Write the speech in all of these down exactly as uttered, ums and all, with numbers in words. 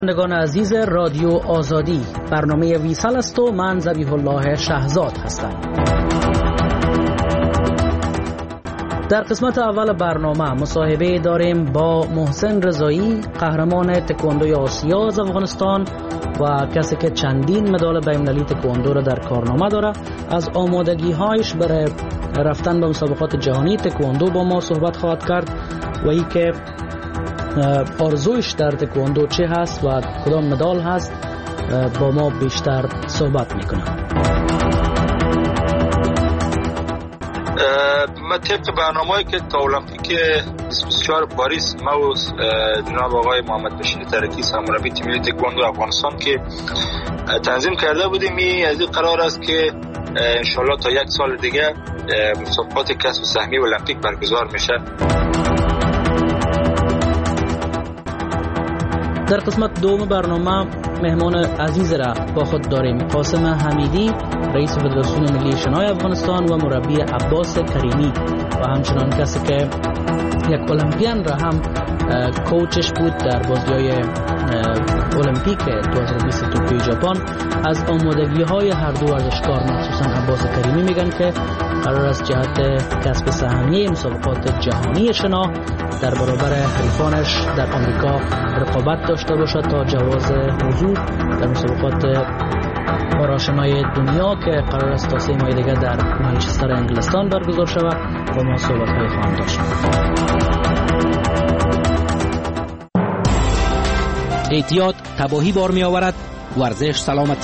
شنوندگان عزیز رادیو آزادی، برنامه ویسال است و من ذبیح الله شهزاد هستم. در قسمت اول برنامه مصاحبه داریم با محسن رضایی، قهرمان تکواندوی آسیا از افغانستان و کسی که چندین مدال بین‌المللی تکواندو را در کارنامه داره. از آمادگی هایش برای رفتن به مسابقات جهانی تکواندو با ما صحبت خواهد کرد و ای که آرزویش در تکواندو چه هست و کدام مدال هست با ما بیشتر صحبت میکنه. ما طبق برنامه‌ای که تا المپیک بیست و چهار پاریس ما و جناب آقای محمد بشیر ترکی سرمربی تیم ملی تکواندو افغانستان که تنظیم کرده بودیم، این از این قرار است که انشالله تا یک سال دیگه مسابقات کسب سهمیه المپیک برگزار میشه. در قسمت دوم برنامه مهمان عزیز را با خود داریم، قاسم حمیدی، رئیس فدراسیون ملی شنای افغانستان و مربی عباس کریمی و همچنان کسی که یک المپیان را هم کوچش بود در بازی‌های المپیک دو هزار و بیست توکیو ژاپن. از آمادگی‌های هر دو ورزشکار مخصوصا عباس کریمی میگن که قرار است جهت کسب سهمیه مسابقات جهانی شنا در برابر حریفانش در آمریکا رقابت داشته باشد تا جواز حضور در مسابقات پاراشنای دنیا که قرار است تا سه ماه دیگر در منچستر انگلستان برگزار شود با ما صحبت‌های خواهیم داشت. احتیاط تباهی بار می آورد، ورزش سلامتی.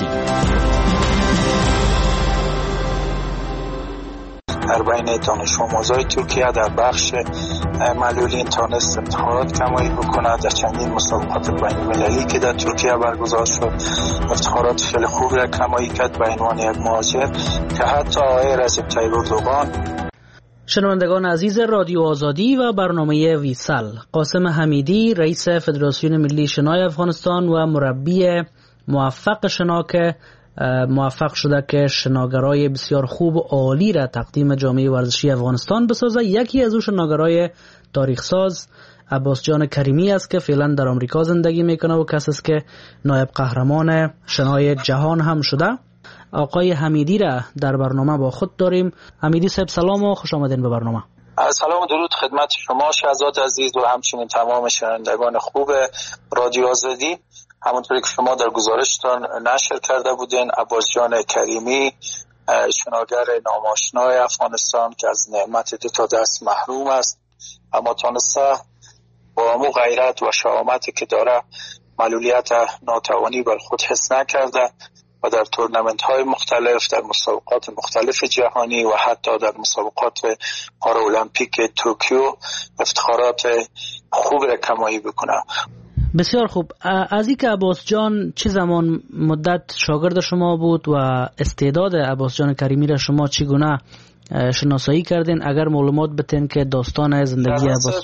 در بین دانش آموزای ترکیه در بخش معلولین تانست افتخارات کمایی بکند. در چندین مسابقات بین المللی که در ترکیه برگزار شد افتخارات خیلی خوب را کمایی کرد به عنوان یک مهاجر که حتی آقای رجب طیب اردوغان. شنوندگان عزیز رادیو آزادی و برنامه ویسال، قاسم حمیدی، رئیس فدراسیون ملی شنای افغانستان و مربی موفق شنا که موفق شده که شناگرای بسیار خوب و عالی را تقدیم جامعه ورزشی افغانستان بسازه. یکی از او شناگرای تاریخ ساز عباس جان کریمی است که فعلا در آمریکا زندگی میکنه و کسی است که نایب قهرمان شنای جهان هم شده. آقای حمیدی را در برنامه با خود داریم. حمیدی صاحب سلام و خوش آمدین به برنامه. سلام و درود خدمت شما شهزاد عزیز و همچنین تمام شنوندگان خوب رادیو آزادی. همونطوری که شما در گزارشتان نشر کرده بودین، عباس جان کریمی شناگر ناماشنای افغانستان که از نعمت دو تا دست محروم است اما تانسته با امو غیرت و شهامتی که داره معلولیت ناتوانی بر خود حس نکرده و در تورنمنت های مختلف، در مسابقات مختلف جهانی و حتی در مسابقات پارالمپیک توکیو افتخارات خوب را کمایی بکنه. بسیار خوب. از اینکه عباس جان چه زمان مدت شاگرد شما بود و استعداد عباس جان کریمی را شما چگونه شناسایی کردین؟ اگر معلومات بتین که داستان زندگی عباس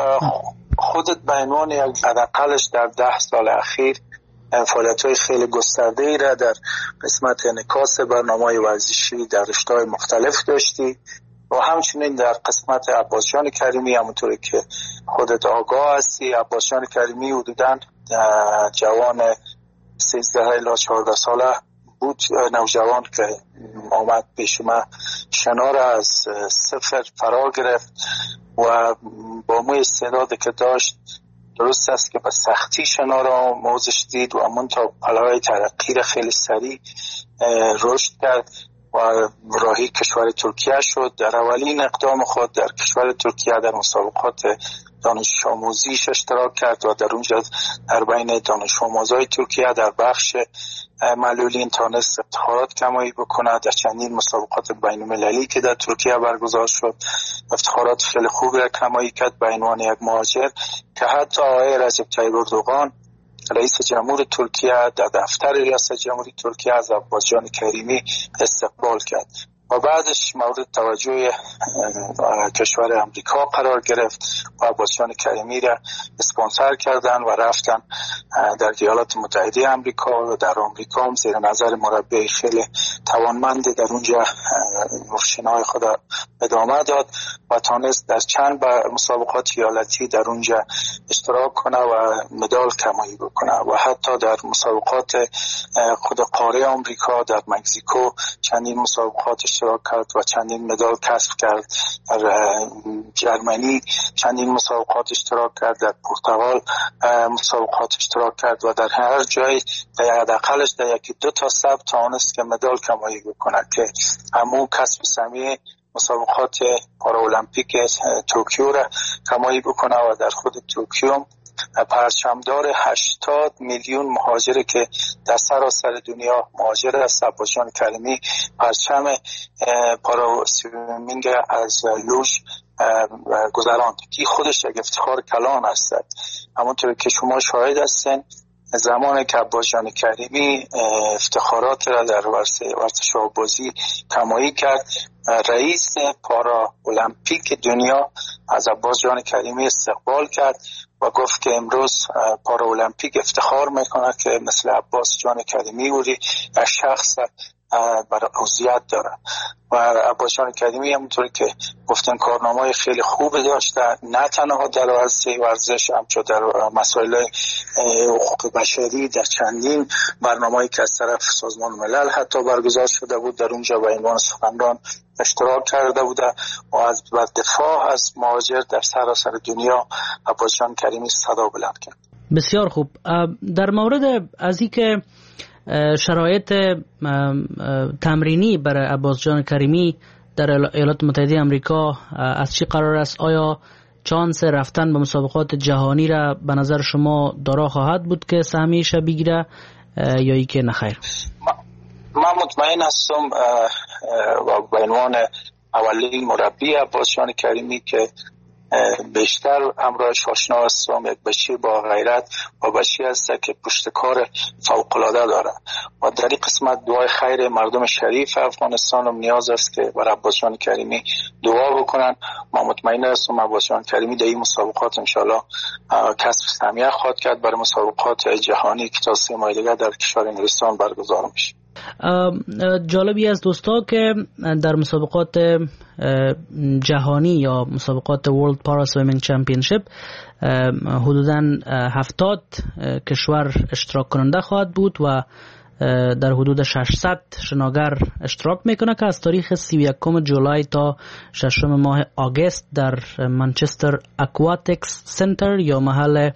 خودت به عنوان یک حداقلش در ده سال اخیر فعالیت‌های خیلی گسترده‌ای را در قسمت انعکاس برنامه‌های ورزشی در رشته‌های مختلف داشتی و همچنین در قسمت عباس جان کریمی همونطوری که خودت آگاه هستی. عباس جان کریمی حدوداً جوان سیزده الی چهارده ساله بود، نوجوان که آمد پیش ما شنا را از صفر فرا گرفت و با مو استعدادی که داشت درست است که به سختی شنا را آموزش دید و امون تا پله‌های ترقی را خیلی سریع رشد کرد و راهی کشور ترکیه شد. در اولین اقدام خود در کشور ترکیه در مسابقات دانش آموزیش اشتراک کرد و در اونجا در بین دانش آموزای ترکیه در بخش معلولین تانست افتخارات کمایی بکنه. در چندین مسابقات بین المللی که در ترکیه برگزار شد افتخارات خیلی خوب را کمایی کرد به عنوان یک مهاجر که حتی آقای رجب طیب اردوغان رئیس جمهور ترکیه در دفتر ریاست جمهوری ترکیه از عباس جان کریمی استقبال کرد و بعدش مورد توجه کشور امریکا قرار گرفت و عباس جان کریمی را اسپانسر کردن و رفتن در ایالات متحده امریکا و در آمریکا هم زیر نظر مربی خیلی توانمند در اونجا نوشنای خود ادامه داد و تانست در چند مسابقات ایالتی در اونجا اشتراک کنه و مدال کمایی بکنه و حتی در مسابقات خود قاره آمریکا در مکزیکو چندین مسابقات اشتراک کرد و چندین مدال کسب کرد. در جرمنی چندین مسابقات اشتراک کرد، در پرتغال مسابقات اشتراک کرد و در هر جای حداقلش در یکی دو تا سبت تانست که مدال کمایی بکنه که همون کسب سهمیه مسابقات پارالمپیک توکیو را کمایی بکنه و در خود توکیو پرچمدار هشتاد میلیون مهاجر که در سراسر دنیا مهاجر است عباس جان کریمی پرچم پارا سویمینگ از لوژ گذراند که خودش یک افتخار کلان است. همونطور که شما شاهد هستین زمانی که عباس جان کریمی افتخارات را در ورزش آبازی کمایی کرد، رئیس پارا المپیک دنیا از عباس جان کریمی استقبال کرد و گفت که امروز پارا المپیک افتخار میکنه که مثل عباس جان کریمی وری شخص برای عضویت داره و عباس جان کریمی همونطوری که گفتن کارنامه‌های خیلی خوب داشته، نه تنها در عرصه ورزش همچنین در مسائل حقوق بشری در چندین برنامه‌ای که از طرف سازمان ملل حتی برگزار شده بود در اونجا به عنوان سخنران اشتراک کرده بوده و از دفاع از مهاجر در سراسر دنیا عباس جان کریمی صدا بلند کرد. بسیار خوب. در مورد از اینکه شرایط تمرینی برای عباس جان کریمی در ایالات متحده آمریکا از چی قرار است؟ آیا چانس رفتن به مسابقات جهانی را به نظر شما دارا خواهد بود که سهمیش بگیره یا ای که نخیر؟ من مطمئن هستم و به عنوان اولین مربی عباس جان کریمی که بیشتر همراهش آشنا هستم، یک بچه با غیرت و بچه هست که پشتکار فوق‌العاده داره و در این قسمت دعای خیر مردم شریف افغانستان هم نیاز است که برای عباس جان کریمی دعا بکنن. ما مطمئن هستم عباس جان کریمی در این مسابقات انشالله کسب سهمیه خواهد کرد برای مسابقات جهانی که تا سه ماه دیگر در کشور انگلستان برگزار میشه. جالبی از دوستا که در مسابقات جهانی یا مسابقات World Para Swimming Championship حدوداً هفتاد کشور اشتراک کننده خواهد بود و در حدود ششصد شناگر اشتراک میکنه که از تاریخ سی و یکم جولای تا ششم ماه آگست در منچستر اکواتیکس سنتر یا محل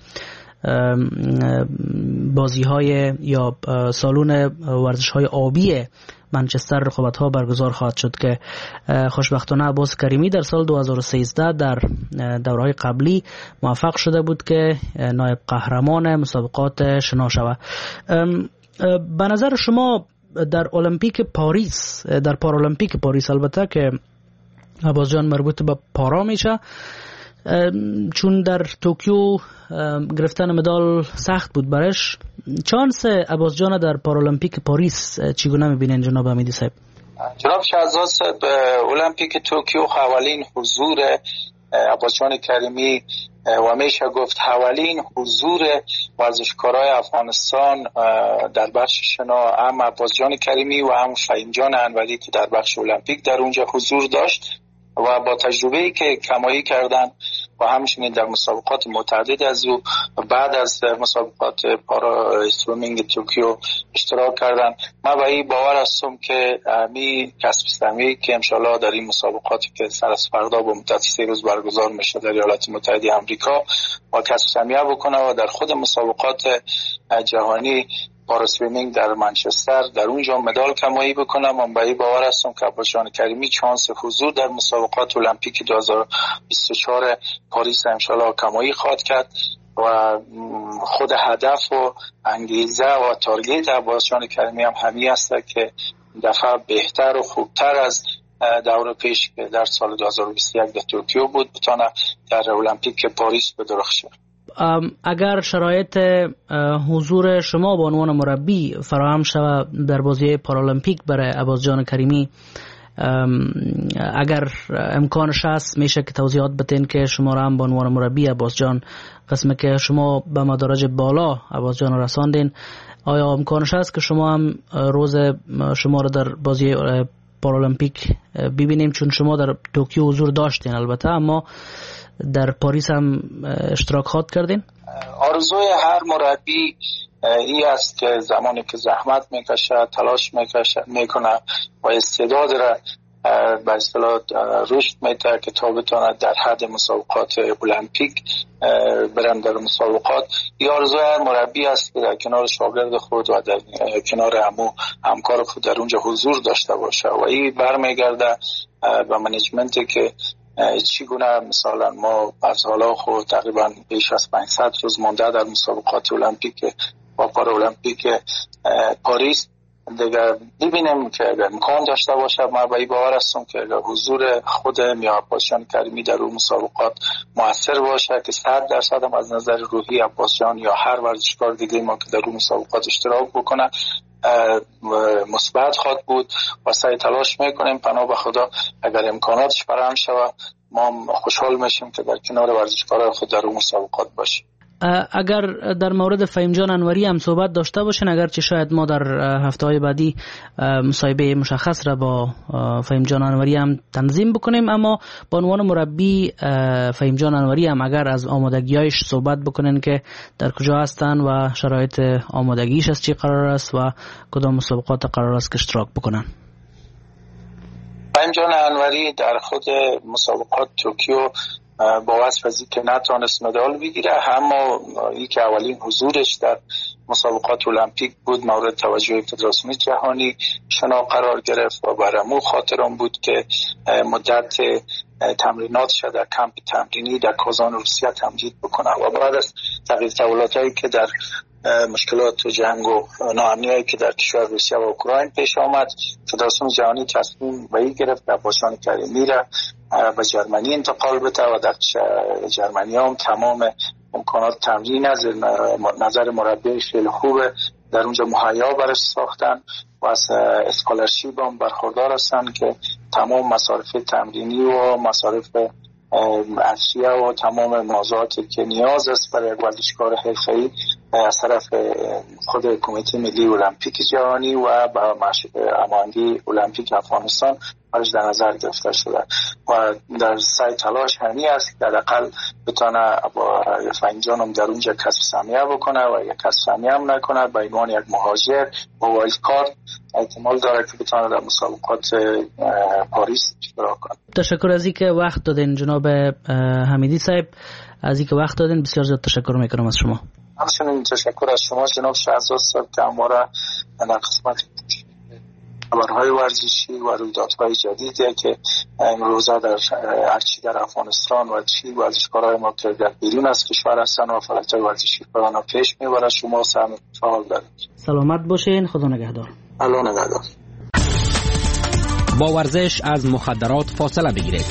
بازی های یا سالن ورزش های آبی منچستر رقابت ها برگزار خواهد شد که خوشبختانه عباس کریمی در سال دو هزار و سیزده در دوره‌های قبلی موفق شده بود که نایب قهرمان مسابقات شنا شود. به نظر شما در المپیک پاریس، در پارالمپیک پاریس البته که عباس جان مربوط به پارا میشه، چون در توکیو گرفتن مدال سخت بود برش، چانس عباس جان در پارالمپیک پاریس چگونه میبینین جناب حمیدی صاحب؟ جناب شهزاد صاحب، المپیک توکیو اولین حضور عباس جان کریمی و میشه گفت اولین حضور ورزشکارای افغانستان در بخش شنا، هم عباس جان کریمی و هم فهیم جان انوری که در بخش المپیک در اونجا حضور داشت و با تجربه‌ای که کمایی کردن و همچنین در مسابقات متعدد از او بعد از مسابقات پارا سویمینگ توکیو اشتراک کردن، من به این باور هستم که می کسب سهمیه‌ای که انشالله در این مسابقاتی که سر از فردا با مدت سه روز برگزار میشه در ایالات متحده آمریکا و کسب سهمیه بکنه و در خود مسابقات جهانی پارا سویمینگ در منچستر در اونجا مدال کمایی بکنم. من به این باور هستم که عباس جان کریمی چانس حضور در مسابقات المپیک دو هزار و بیست و چهار پاریس انشالله کمایی خواهد کرد و خود هدف و انگیزه و تارگت عباس جان کریمی هم همین است که دفعه بهتر و خوبتر از دور پیش که در سال دو هزار و بیست و یک در توکیو بود بتونه در المپیک پاریس بدرخشه. اگر شرایط حضور شما به عنوان مربی فراهم شود در بازی پارالمپیک برای عباس جان کریمی، اگر امکانش هست میشه که توضیحات بتین که شما را هم به عنوان مربی عباس جان، قسمی که شما به مدارج بالا عباس جان رساندین، آیا امکانش هست که شما هم روز شما را در بازی پارالمپیک ببینیم؟ چون شما در توکیو حضور داشتین البته، اما در پاریس هم اشتراک خواهد کردین؟ آرزوی هر مربی این است که زمانی که زحمت میکشه، تلاش میکشه میکنه و استعداد را به اصطلاح رشد میده که تا بتونه در حد مسابقات المپیک برن در مسابقات. این آرزوی هر مربی است که در کنار شاگرد خود و در کنار همو همکار خود در اونجا حضور داشته باشه و این برمیگرده به منیجمنتی که چگونه مثلا ما از حالا خود تقریبا بیش از پانصد روز مانده در مسابقات المپیک و پارالمپیک پاریس دیگه ببینیم که اگر امکان داشته باشه، ما به این باور هستم که اگر حضور خود میا عباس جان کریمی در اون مسابقات موثر باشه که صد درصد هم از نظر روحی عباس جان یا هر ورزشکار دیگه ما که در اون مسابقات اشتراک بکنه مثبت خواهد بود و سعی تلاش میکنیم پناه به خدا اگر امکاناتش فراهم شود ما خوشحال میشیم که در کنار ورزشکارای خود در اون مسابقات باشیم. اگر در مورد فهیم جان انوری هم صحبت داشته باشین، اگرچه شاید ما در هفته های بعدی مصاحبه مشخص را با فهیم جان انوری هم تنظیم بکنیم، اما به عنوان مربی فهیم جان انوری هم اگر از آمادگی‌هایش صحبت بکنین که در کجا هستن و شرایط آمادگیش از چی قرار است و کدام مسابقات قرار است که اشتراک بکنن. فهیم جان انوری در خود مسابقات توکیو با وصف از که نتونست مدال بگیره، اما ای که اولین حضورش در مسابقات المپیک بود مورد توجه فدراسیون جهانی شنا قرار گرفت و برامو خاطرم بود که مدت تمرینات شد در کمپ تمرینی در کازان روسیه تمدید بکنه و بعد از تغییر تحولاتایی که در مشکلات و جنگ و ناامنیایی که در کشور روسیه و اوکراین پیش آمد، فدراسیون جهانی تصمیم به این گرفت که عباس جان کریمی را به جرمنی انتقال بده و در جرمنی هم تمام امکانات تمرین از نظر مربی خیلی خوبه در اونجا مهیا برش ساختن و از اسکالرشیپ هم برخوردار هستن که تمام مصارف تمرینی و مصارف اشیاء و تمام موضوعاتی که نیاز است برای ورزشکار حرفه‌ای از طرف خود کمیته ملی المپیک جهانی و با اماندی المپیک افغانستان برش در نظر گرفته شده و در سعی تلاش همی است در اقل بتونه با فهیم جانم در اونجا کسب سهمیه بکنه و یک کسب سهمیه هم نکنه به عنوان یک مهاجر و وایلد کارت احتمال داره که بتونه در مسابقات پاریس اشتراک کنه. تشکر از اینکه وقت دادین جناب حمیدی صاحب، از اینکه وقت دادین بسیار زیاد تشکر میکنم از شما. همچنین تشکر از شما جناب شهزاد صاحب که همواره در قسمت خبرهای ورزشی و رویدادهای جدیدی که امروزه در هرچی در افغانستان و چی ورزشکارهای ما که در بیرون از کشور هستن و فعالیت‌های ورزشی کارانه پیش میبره شما سلام فعال دارید. سلامت باشین، خدا نگهدار. الله نگهدار. با ورزش از مخدرات فاصله بگیرید.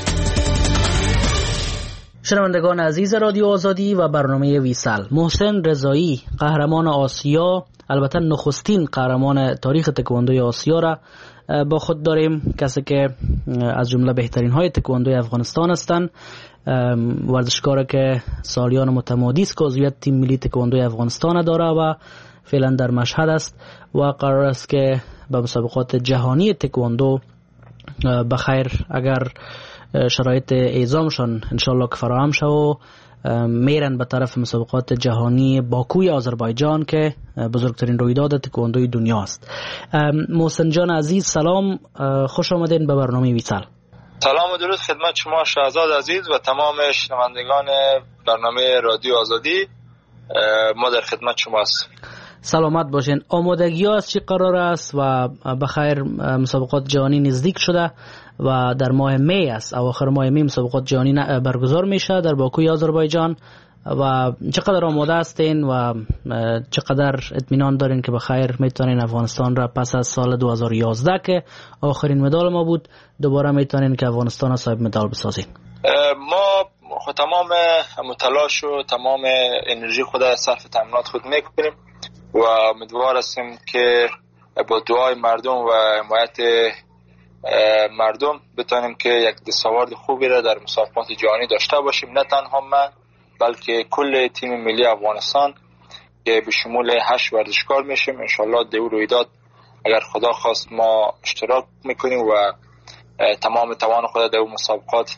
شنوندگان عزیز رادیو آزادی و برنامه ویسال، محسن رضایی قهرمان آسیا، البته نخستین قهرمان تاریخ تکواندوی آسیا را با خود داریم، کسی که از جمله بهترین های تکواندوی افغانستان هستند، ورزشکاری که سالیان متمادی است که عضویت تیم ملی تکواندوی افغانستان داره و فعلا در مشهد است و قرار است که به مسابقات جهانی تکواندو بخیر اگر شرایط اعزامشان انشالله که فراهم شد و میرن به طرف مسابقات جهانی باکوی آذربایجان که بزرگترین رویداد تکواندوی دنیا است. محسن جان عزیز سلام، خوش آمدین به برنامه ویسال. سلام و درود خدمت شما شهزاد عزیز و تمام شنوندگان برنامه رادیو آزادی. ما در خدمت شما هستیم. سلامت باشین. آمادگی ها از چی قرار است و بخیر مسابقات جهانی نزدیک شده و در ماه می است، اواخر ماه می مسابقات جهانی برگزار میشه در باکوی آذربایجان و چقدر آماده هستین و چقدر اطمینان دارین که بخیر میتونین افغانستان را پس از سال دو هزار و یازده که آخرین مدال ما بود دوباره میتونین که افغانستان را صاحب مدال بسازین؟ ما تمام متلاش و تمام انرژی خود صرف تمرینات خود میکنیم و امیدوار هستیم که با دعای مردم و حمایت مردم بتونیم که یک دستاورد خوبی را در مسابقات جهانی داشته باشیم، نه تنها من بلکه کل تیم ملی افغانستان که به شمول هشت ورزشکار میشیم. انشالله در رویداد اگر خدا خواست ما اشتراک میکنیم و تمام توان خود در مسابقات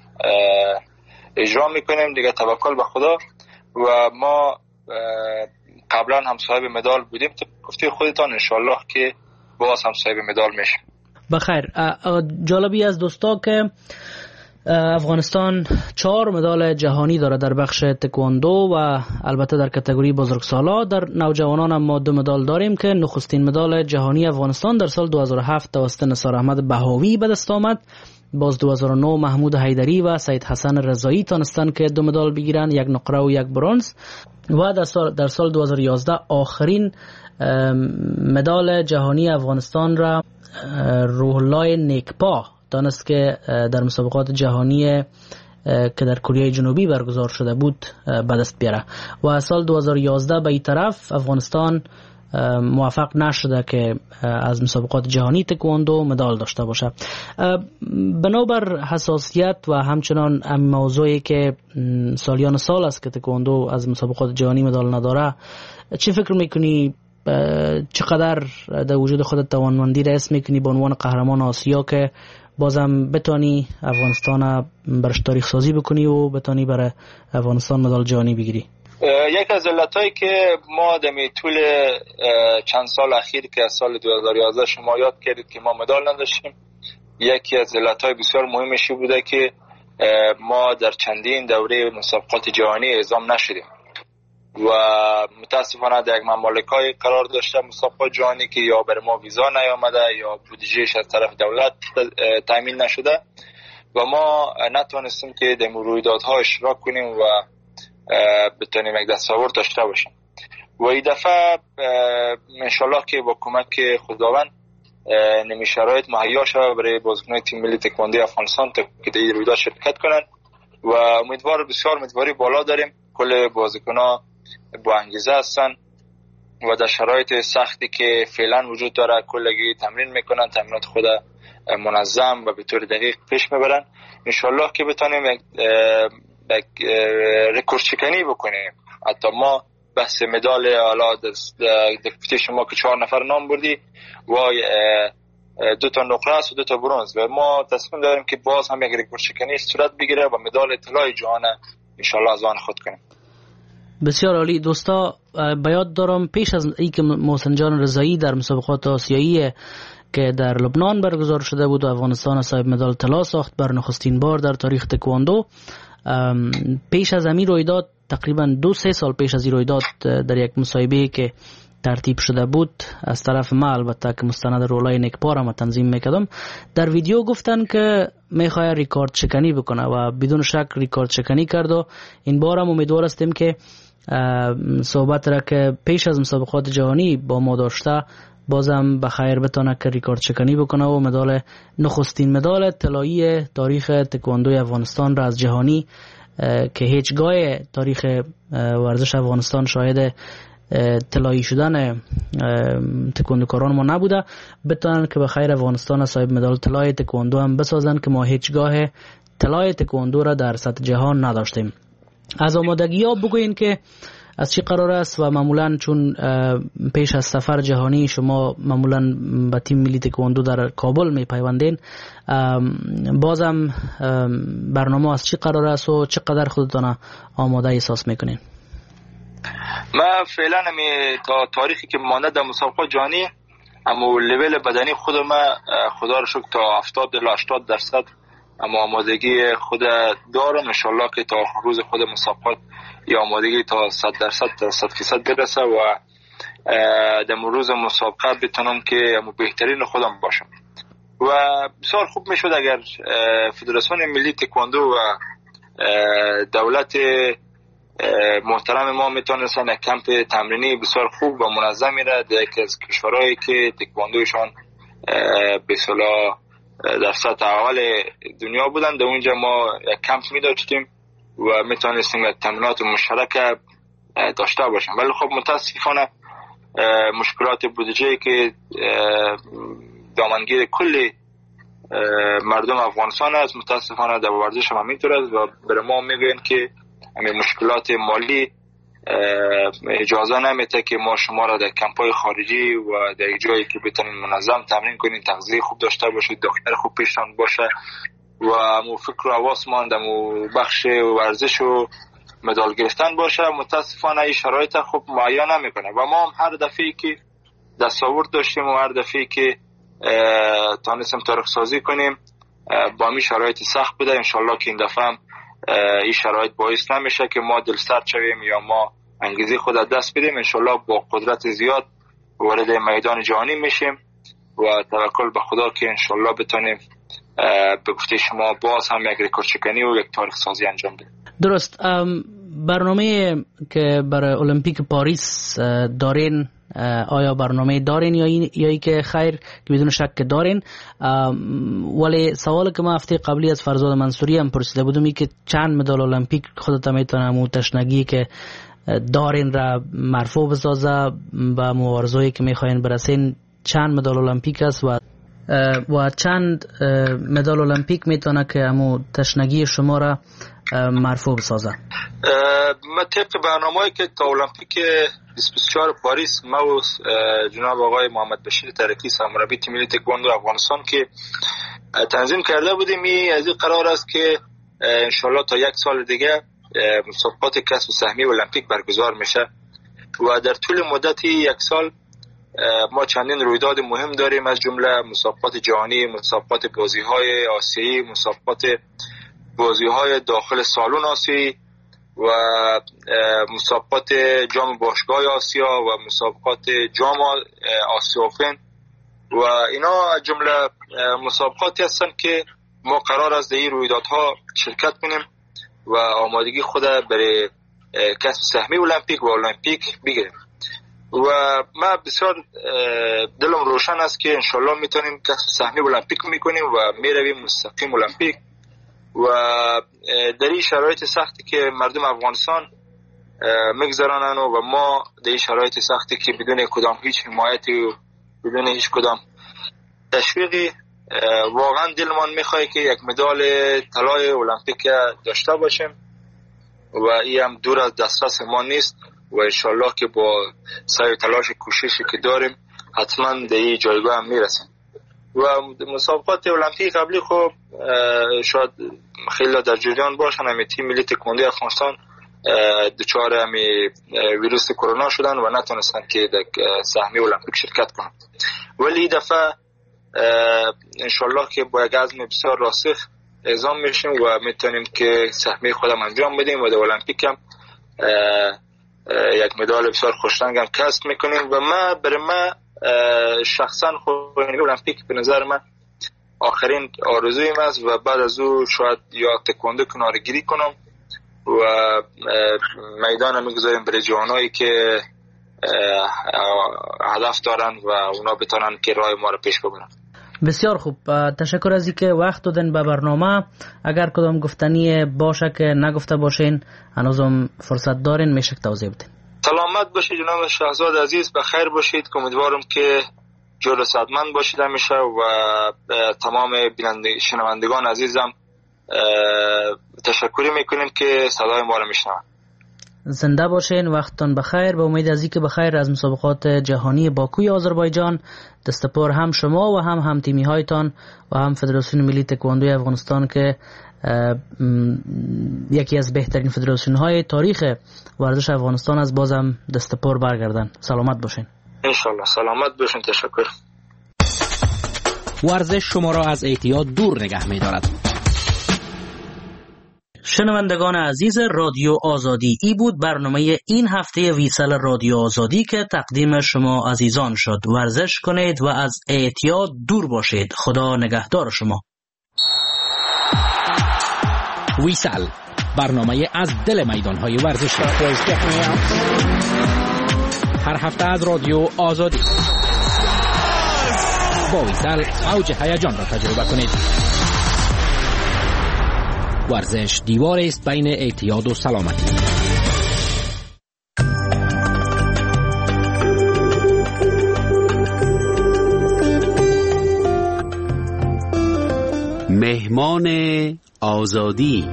اجرا میکنیم. دیگه توکل به خدا. و ما قبلا هم صاحب مدال بودیم، گفته خودتان انشالله که باز هم صاحب مدال میشیم. بخیر. جالبی از دوستا که افغانستان چهار مدال جهانی داره در بخش تکواندو و البته در کاتگوری بزرگسالا. در نوجوانان هم ما دو مدال داریم که نخستین مدال جهانی افغانستان در سال دو هزار و هفت توسط نثار احمد بهاوی به دست آمد. باز دو هزار و نه محمود حیدری و سید حسن رضایی تونستن که دو مدال بگیرن، یک نقره و یک برنز. و در سال در سال دو هزار و یازده آخرین مدال جهانی افغانستان را روح الله نیکپا دانست که در مسابقات جهانی که در کره جنوبی برگزار شده بود به دست بیاره. و سال دو هزار و یازده به این طرف افغانستان موفق نشده که از مسابقات جهانی تکواندو مدال داشته باشه. بنابر حساسیت و همچنان موضوعی که سالیان سال است که تکواندو از مسابقات جهانی مدال نداره، چی فکر میکنی چقدر در وجود خودت توانمندی را حس میکنی به عنوان قهرمان آسیا که بازم بتانی افغانستان برش تاریخ سازی بکنی و بتانی برای افغانستان مدال جهانی بگیری؟ یک از علتایی که ما دمی طول چند سال اخیر که از سال دو هزار و یازده شما یاد کردید که ما مدال نداشتیم، یکی از علتهای بسیار مهمشی بوده که ما در چندین دوره مسابقات جهانی اعزام نشدیم و متاسفانه در یک مملکت‌های قرار داشته مسابقات جهانی که یا بر ما ویزا نیامده یا بودجهش از طرف دولت تامین نشده و ما نتونستیم که در رویدادها اشتراک کنیم و بتونیم یک دستاورد داشته باشیم. و این دفعه انشالله که با کمک خداوند نمی شرایط مهیا شود برای بازیکنان تیم ملی تکواندو افغانستان که در این رویداد شرکت کنند و امیدوار بسیار امیدواری بالا داریم. کل بازیکنان با انگیزه هستن و در شرایط سختی که فعلا وجود داره کلگی تمرین میکنن، تمرینات خود منظم و به طور دقیق پیش میبرن. انشالله که بتونیم یک رکورد شکنی بکنیم. حتی ما بحث مدال حالا دفته شما که چهار نفر نام بردی و دو تا نقره است و دو تا برنز و ما تصمیم داریم که باز هم یک رکورد شکنی صورت بگیره و مدال طلای جهان انشالله از آن خود کنیم. بسیار عالی. دوستا به یاد دارم پیش از اینکه محسن جان رضایی در مسابقات آسیایی که در لبنان برگزار شده بود و افغانستان صاحب مدال طلا ساخت بر نخستین بار در تاریخ تکواندو، پیش از همین رویداد تقریبا دو سه سال پیش از این رویداد در یک مصاحبه که ترتیب شده بود از طرف ما، البته که مستند رولای نیکپا را تنظیم میکردم، در ویدیو گفتن که میخواد ریکارد شکنی بکنه و بدون شک ریکارد شکنی کرد و این بار هم امیدوار هستیم که صحبت را که پیش از مسابقات جهانی با ما داشته بازم بخیر بتونه که ریکارد شکنی بکنه و مدال نخستین مدال طلایی تاریخ تکواندوی افغانستان را از جهانی که هیچگاه تاریخ ورزش افغانستان شاهد طلایی شدن تکواندوکاران ما نبوده، بتونن که بخیر افغانستان صاحب مدال طلای تکواندو هم بسازن که ما هیچگاه طلای تکواندو را در سطح جهان نداشتیم. از آمادگی ها بگوین که از چی قرار است و معمولا چون پیش از سفر جهانی شما معمولا با تیم ملی تکواندو در کابل می پیوندین، بازم برنامه از چی قرار است و چقدر خودتان آماده احساس میکنین؟ ما فعلا می تا تاریخی که مانده در مسابقات جهانی اما لول بدنی خود ما خدا رو شکر تا هفتاد تا هشتاد درصد اما آمادگی خود دارم. انشالله که تا روز خود مسابقات یا آمادگی تا صد درصد تا صد فیصد برسه و در روز مسابقات بتونم که بهترین خودم باشم و بسیار خوب میشد اگر فدراسیون ملی تکواندو و دولت محترم ما میتونستن یک کمپ تمرینی بسیار خوب و منظمی را در یکی از کشورهایی که تکواندوشان به اصطلاح در سطح اول دنیا بودن در اونجا ما یک کمپ می داشتیم و میتونستیم تمرینات مشترک داشته باشیم. ولی خب متاسفانه مشکلات بودجه‌ای که دامنگیر کل مردم افغانستان است. متاسفانه در ورزش هم همینطور است و برای ما میگن که همین مشکلات مالی اجازه نمیده که ما شما را در کمپای خارجی و در جایی که بتونین منظم تمرین کنین، تغذیه خوب داشته باشید، دکتر خوب پیشتان باشه و مو فکر و حواس مان در بخش ورزش و مدال گرفتن باشه. متاسفانه این شرایط خوب معین نمیکنه و ما هم هر دفعه که دستاورد داشتیم و هر دفعه که تانستیم تاریخ سازی کنیم با می شرایط سخت بوده. انشالله که این دفعه هم این شرایط باعث نمیشه که ما دلسرد شویم یا ما انگیزه خود از دست بدیم. انشالله با قدرت زیاد وارد میدان جهانی میشیم و توکل به خدا که انشالله بتونیم به گفته شما باز هم یک رکورد شکنی و یک تاریخ سازی انجام بدیم. درست. برنامه که برای المپیک پاریس دارین، آیا برنامه دارین یا این یا ای که خیر که بدون شک دارین؟ ولی سوالی که ما هفته قبلی از فرزاد منصوری هم پرسیده بودم ای که چند مدال المپیک خودت میتونه و تشنگی که دارین را مرفوع بسازه و مبارزه‌ای که میخواین برسین چند مدال المپیک است و و چند مدال المپیک میتونه که همو تشنگی شما را مرفوع بسازه؟ ما طبق برنامه‌ای که تا المپیک بیست و چهار پاریس ما و جناب آقای محمد بشیر ترکی سرمربی تیم ملی تکواندو افغانستان که تنظیم کرده بودیم، از این قرار است که انشالله تا یک سال دیگه مسابقات کسب سهمی المپیک برگزار میشه و در طول مدت یک سال ما چندین رویداد مهم داریم، از جمله مسابقات جهانی، مسابقات بازی‌های آسیایی، مسابقات بازی‌های داخل سالن آسیایی و مسابقات جام باشگاه آسیا و مسابقات جام آسیا اوپن و اینا از جمله مسابقاتی هستن که ما قرار است در این رویدادها شرکت کنیم و آمادگی خود برای کسب سهمی المپیک و المپیک بگیریم و ما بسیار دلم روشن است که انشالله میتونیم کسب سهمی المپیک میکنیم و میرویم مستقیم المپیک و در این شرایط سختی که مردم افغانستان میگذرانن و ما در این شرایط سختی که بدون کدام هیچ حمایتی و بدون هیچ کدام تشویقی واقعا دلمان میخواد که یک مدال طلای المپیک داشته باشیم و این هم دور از دسترس ما نیست و انشالله که با سعی و تلاش کوششی که داریم حتما در این جایگاه هم میرسیم و مسابقات المپیک قبلی خب شاید خیلی در جریان باشن همین تیم ملی تکواندو افغانستان دچار همین ویروس کرونا شدن و نتونستن که در سهمی المپیک شرکت کنن، ولی این دفعه انشالله که با یک عزم بسیار راسخ اعزام میشیم و میتونیم که سهمی خودم انجام بدیم و در المپیک هم یک مدال بسیار خوشرنگ هم کسب میکنیم و ما برای ما شخصا خود المپیک به نظر من آخرین آرزویم است و بعد از او شاید یا تکواندو کنارگیری کنم و میدان میگذاریم برای جوانایی که هدف دارن و اونا بتونن که راه ما رو پیش ببرن. بسیار خوب، تشکر از اینکه وقت دادن به برنامه. اگر کدام گفتنی باشه که نگفته باشین هنوزم فرصت دارین میشه توضیح بدین. سلامت باشید جناب شهزاد عزیز، بخیر باشید. امیدوارم که جور و صحتمند باشید همیشه و تمام بیننده شنوندگان عزیزم تشکری میکنیم که صدای ما رو میشنون. زنده باشین، وقتتون بخیر. به امید از اینکه بخیر از مسابقات جهانی باکوی آذربایجان دستپار هم شما و هم هم تیمی هایتان و هم فدراسیون ملی تکواندوی افغانستان که یکی از بهترین فدراسیون های تاریخ ورزش افغانستان از بازم دستپار برگردن. سلامت باشین. انشالله سلامت باشین. تشکر. ورزش شما را از اعتیاد دور نگه می دارد. شنوندگان عزیز رادیو آزادی، ای بود برنامه این هفته ویسل رادیو آزادی که تقدیم شما عزیزان شد. ورزش کنید و از اعتیاد دور باشید. خدا نگهدار شما. ویسل، برنامه از دل میدانهای ورزشی، هر هفته از رادیو آزادی. با ویسل اوج هیجان را تجربه کنید. ورزش دیوار است بین اعتیاد و سلامتی. مهمان آزادی.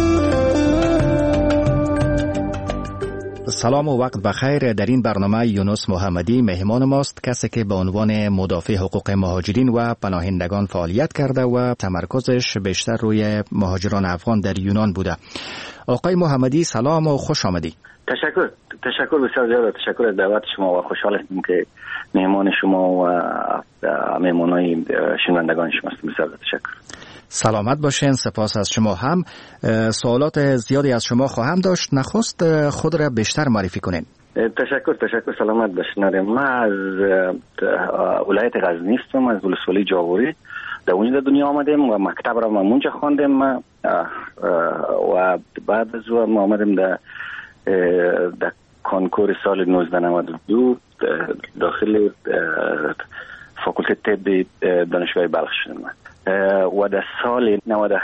سلام و وقت بخیر. در این برنامه یونس محمدی مهمان ماست، کسی که به عنوان مدافع حقوق مهاجرین و پناهندگان فعالیت کرده و تمرکزش بیشتر روی مهاجران افغان در یونان بوده. آقای محمدی سلام و خوش آمدید. تشکر تشکر بسیار زیاد، تشکر از دعوت شما و خوشحال هستیم که مهمان شما و مهمانای شنوندگان شما هستیم. بسیار تشکر. سلامت باشین. سپاس از شما هم. سوالات زیادی از شما خواهم داشت. نخست خود را بیشتر معرفی کنین. تشکر تشکر سلامت باشین. من از ولایت غزنی هستم، از ولسوالی جاغوری. در اونجا دنیا آمدیم و مکتب را من اونجا خواندم و بعد از اون آمدیم در در کنکور سال نوزده نود و دو داخل فاکولته طب دانشگاه بلخ شدم و در سال نود و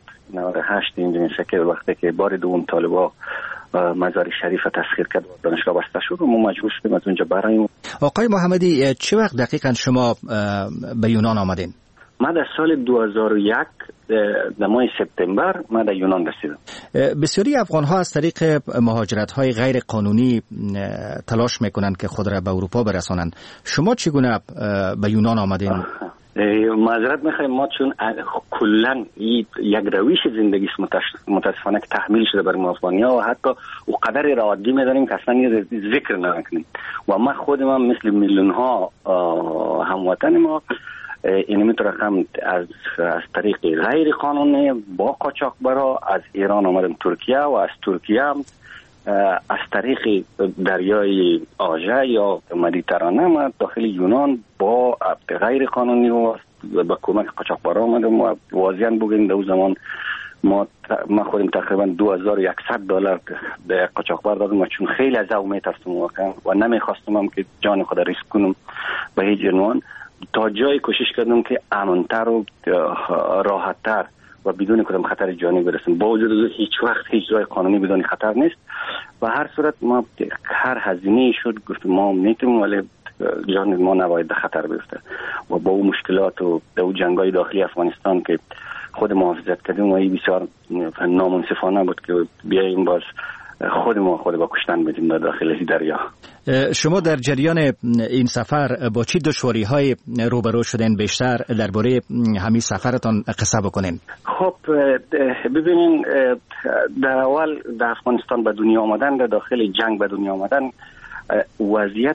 هشت اینجا میشه که وقتی که بار دوم طالبا مزار شریف تسخیر کرد و دانشگاه بسته شد و ما مجبور شدیم از اونجا براییم. آقای محمدی چه وقت دقیقاً شما به یونان آمدین؟ من در سال دو هزار و یک در ماه سپتامبر من در یونان رسیدم. بسیاری افغان ها از طریق مهاجرت های غیر قانونی تلاش میکنند که خود را به اروپا برسانند. شما چگونه به یونان آمدین؟ معذرت میخوایم، ما چون کلا یک روش زندگی متاسفانه که تحمیل شده بر ما افغانی‌ها و حتی او قدر را عادی می‌داریم که اصلا یه ذکر نکنیم و ما خودم مثل میلیون ها هموطن ما این میتونم از از طریق غیر قانونی با قاچاقبرا از ایران آمدم ترکیه و از ترکیه از طریق دریای آژه یا مدیترانه ما داخل یونان با غیر قانونی و با کمک قاچاقبرا آمدم و واضحاً بگیم در اون زمان ما ما خودم تقریبا دو هزار و صد دلار به قاچاقبر دادم و چون خیلی از او میترسم واقعا و نمیخواستم هم که جان خود ریسک کنم به هیچ عنوان، تا جای کوشش کردم که امن‌تر و راحت‌تر و بدون کدام خطر جانی برسیم. با وجود هیچ وقت هیچ جای قانونی بدون خطر نیست و هر صورت ما هر هزینه شد گفتم ما میتونیم ولی جان ما نباید به خطر بیفته و با اون مشکلات و دو جنگای داخلی افغانستان که خود محافظت کردیم و این بسیار نامنصفانه بود که بیاییم باز خود ما خود با کشتن بدیم در داخل دریا. شما در جریان این سفر با چی دشواری های روبرو شدین؟ بیشتر درباره همین سفرتان قصه بکنین. خب ببینین، در اول در افغانستان به دنیا آمدن، در داخل جنگ به دنیا آمدن، وضعیت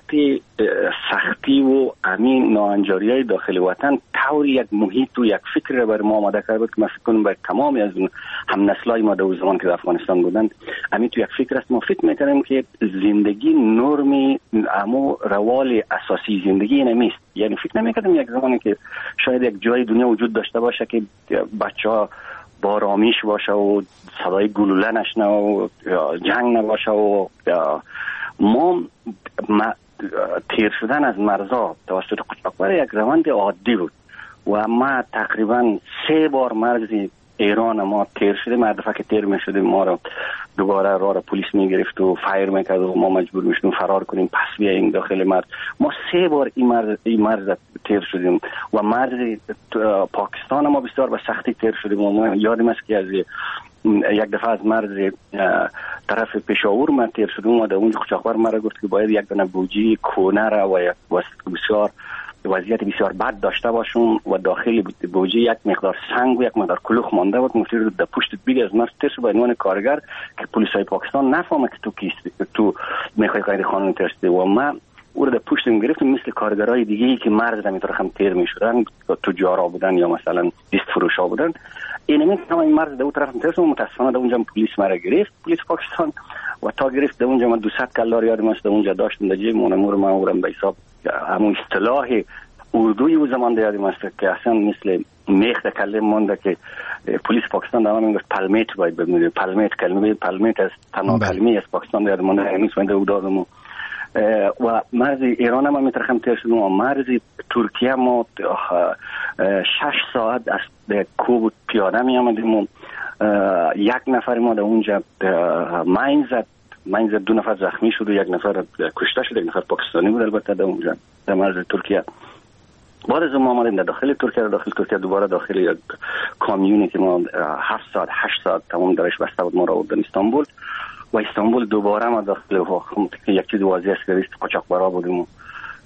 سختی و امین ناانجاری های داخل وطن طوری یک محیط و یک فکر را بر ما آماده کرد که من فکر کنم بر تمامی از هم نسلای ما در زمان که در افغانستان بودند امین تو یک فکر است. ما فکر میکنیم که زندگی نرمی امو روال اساسی زندگی نمیست. یعنی فکر نمیکنم یک زمانی که شاید یک جای دنیا وجود داشته باشه که بچه ها با آرامیش باشه و صدای گلوله نشنه و جنگ نباشه و ما تیر شدن از مرزا توسط قاچاقبر یک روند عادی بود و ما تقریبا سه بار مرز ایران ما تیر شدیم. هر دفعه که تیر می شدیم ما را دوباره راه را پلیس می گرفت و فایر میکرد و ما مجبور می شدیم فرار کنیم پس بیاییم داخل مرز. ما سه بار این مرز این مرز تیر شدیم و مرز پاکستان ما بسیار به سختی تیر شدیم و ما یادم است که از یک دفعه از مرز طرف پشاور من تیر شدم و در اونجا قاچاقبر مرا گفت که باید یک دونه بوجی کونه را و یک بسیار وضعیت بسیار بد داشته باشم و داخل بوجی یک مقدار سنگ و یک مقدار کلوخ مانده بود. مفتی رو در پشتت بگی از مرز تیر شد به عنوان کارگر که پلیسای پاکستان نفهمه که تو کیستی، تو میخوای غیر قانونی تیر شدی و من او رو در پشتم گرفتم مثل کارگرای دیگه‌ای که مرز را میتونن تیر میشدن، تجارا بودن یا مثلا دیست فروشا بودن. اینمی که این مرز در اون طرف تیر شد متاسفانه در اونجا پلیس مرا گرفت، پلیس پاکستان و تا گرفت در اونجا من دویست کلار یادم است در اونجا داشتم در جیب مونمور من اورم به حساب همون اصطلاح اردوی او زمان در یادم است که اصلا مثل میخ در کلم مونده که پلیس پاکستان در من گفت پلمیت باید ببینید. پلمیت کلمه پلمیت از تنها کلمه از پاکستان در مونده هنوز من در دادم و مرز ایران ما میترخم تیر شدیم و مرز ترکیه ما شش ساعت از کوب پیاده می آمدیم و یک نفر ما در اونجا ماین زد ماین زد دو نفر زخمی شد و یک نفر کشته شد، یک نفر پاکستانی بود البته در اونجا در مرز ترکیه بعد از ما آمدیم در داخل ترکیه، در داخل ترکیه دوباره داخل یک کامیونی که ما هفت ساعت هشت ساعت تمام درش بسته بود ما را آوردن استانبول و استانبول دوباره ما داخل یک چیز واضح است که قاچاقبرا بودیم و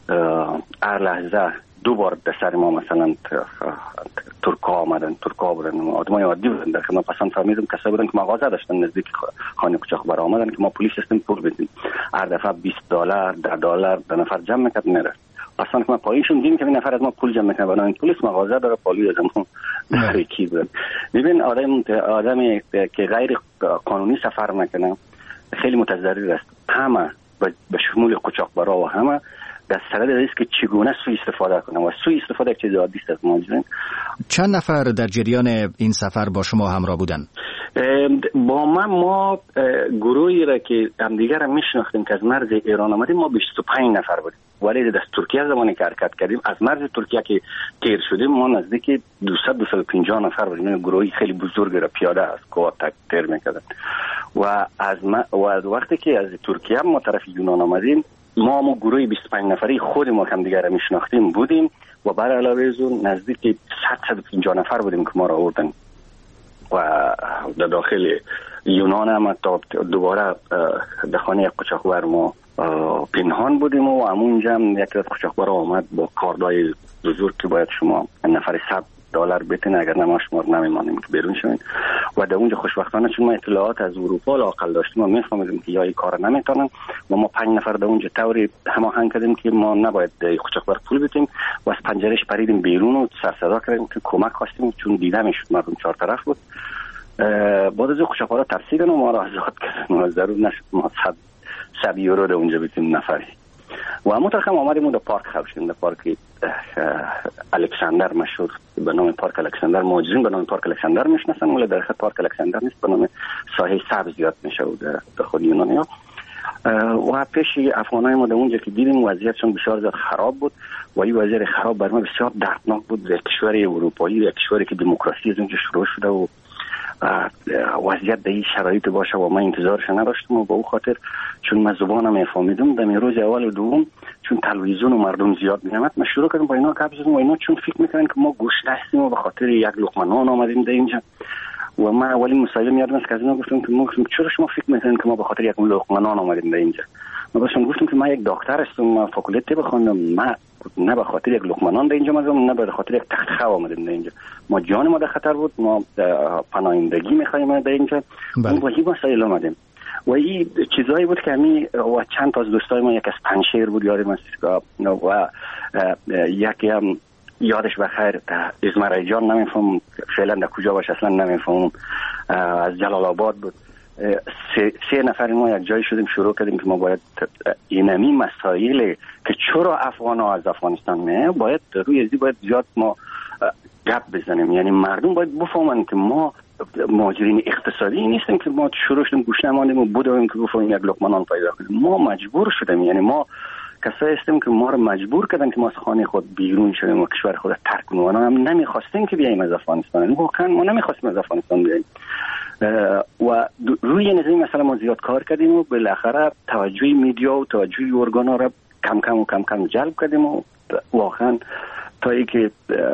هر لحظه دو بار در سر ما مثلا ترکا آمدن، ترکا بودن، آدمای عادی بودن در خدمت. پس فهمیدم کسایی بودن که مغازه داشتن نزدیک خانه قاچاقبرا آمدن که ما پلیس هستیم پول بدیم. هر دفعه بیست دلار، ده دلار در نفر جمع میکرد میره. اصلا که ما پایینشون دیدیم که این نفر از ما پول جمع میکنه، بنابراین پلیس مغازه داره پالوی از ما نریکی بودن. ببین آدم آدمی که غیر قانونی سفر میکنه خیلی متضرر است. همه به شمول قاچاقبرا و همه در صدد است که چگونه سوء استفاده کنه و سوء استفاده یک چیز عادی است از مهاجرین. چند نفر در جریان این سفر با شما همراه بودن؟ با ما ما گروهی را که همدیگر را میشناختیم که از مرز ایران آمدیم ما بیست و پنج نفر بودیم، ولی در ترکیه زمانی که حرکت کردیم از مرز ترکیه که تیر شدیم ما نزدیک دویست دویست و پنجاه نفر بودیم. گروهی خیلی بزرگ را پیاده از کوه تیر میکردن و از و وقتی که از ترکیه ما طرف یونان آمدیم ما ما گروهی بیست و پنج نفری خود ما هم دیگر را میشناختیم بودیم و بر علاوه از اون نزدیک صد صد و پنجاه نفر بودیم که ما را آوردن و در داخل یونان هم تا دوباره در خانه قاچاقبر ما پنهان بودیم و همونجا هم یک از قاچاقبرا آمد با کاردای بزرگ که باید شما نفر صد دلار بتین اگر نه ما شما نمیمانیم که بیرون شوین و در اونجا خوشبختانه چون ما اطلاعات از اروپا لااقل داشتیم و میفهمیدیم که یا این کار نمیتونن و ما پنج نفر در اونجا طوری هماهنگ کردیم که ما نباید قاچاقبر پول بدیم و از پنجرهش پریدیم بیرون و سر صدا کردیم که کمک خواستیم چون دیده میشد مردم چهار طرف بود. بعد از قاچاقبرا ترسیدن و ما را آزاد کردن و ضرور نشد ما صد صد یورو در اونجا بدیم نفری و همون طرف هم آمدیم در پارک خوشیم، در پارک الکساندر مشهور به نام پارک الکساندر. مهاجرین به نام پارک الکساندر میشناسن ولی در حقیقت پارک الکساندر نیست، به نام ساحه سبز زیاد میشه در خود یونانیا. و پیش افغانای ما در اونجا که دیدیم وضعیتشون بسیار زیاد خراب بود و این وضعیت خراب بر ما بسیار دردناک بود. در کشور اروپایی، در کشوری که دموکراسی از اونجا شروع شده و وضعیت در این شرایط باشه و من انتظارش نداشتم و با اون خاطر چون من زبانم میفهمیدم در روز اول و دوم چون تلویزیون و مردم زیاد میامد من شروع کردم با اینا گپ زدم و اینا چون فکر میکنن که ما گوشت هستیم و به خاطر یک لقمه نان آمدیم در اینجا و من اولین مسائل میادم است که از اینا گفتم که ما گفتم چرا شما فکر میکنین که ما به خاطر یک لقمه نان آمدیم در اینجا؟ ما بهشون گفتم که من یک دکتر هستم، ما فاکولته طب خواندم، من نه به خاطر یک لقمه نان در اینجا آمدم نه به خاطر یک تخت خواب آمدیم در اینجا. ما جان ما در خطر بود، ما پناهندگی میخوایم در اینجا. ما با این مسائل آمدیم و این چیزایی بود که همین و چند تا از دوستای ما یک از پنشیر بود یادم است و یکی هم یادش بخیر ازمرای جان نمیفهم فعلا در کجا باشه اصلا نمیفهم از جلال آباد بود. سه, سه نفر ما یک جای شدیم شروع کردیم که ما باید اینمی مسائل که چرا افغان ها از افغانستان میه باید روی ازی باید زیاد ما گپ بزنیم. یعنی مردم باید بفهمن که ما مهاجرین اقتصادی نیستیم که ما شروع شدیم گوش نماندیم و بودیم که بفهمیم یک لقمه نان پیدا کنیم. ما مجبور شدیم، یعنی ما کسایی هستیم که ما رو مجبور کردن که ما از خانه خود بیرون شدیم و کشور خود ترک کنیم. ما هم نمیخواستیم که بیاییم از افغانستان، واقعا ما نمیخواستیم از افغانستان بیاییم و روی نظام مثلا ما زیاد کار کردیم و بالاخره توجه میدیا و توجه ارگانا را کم کم و کم کم جلب کردیم و واقعا تا ای که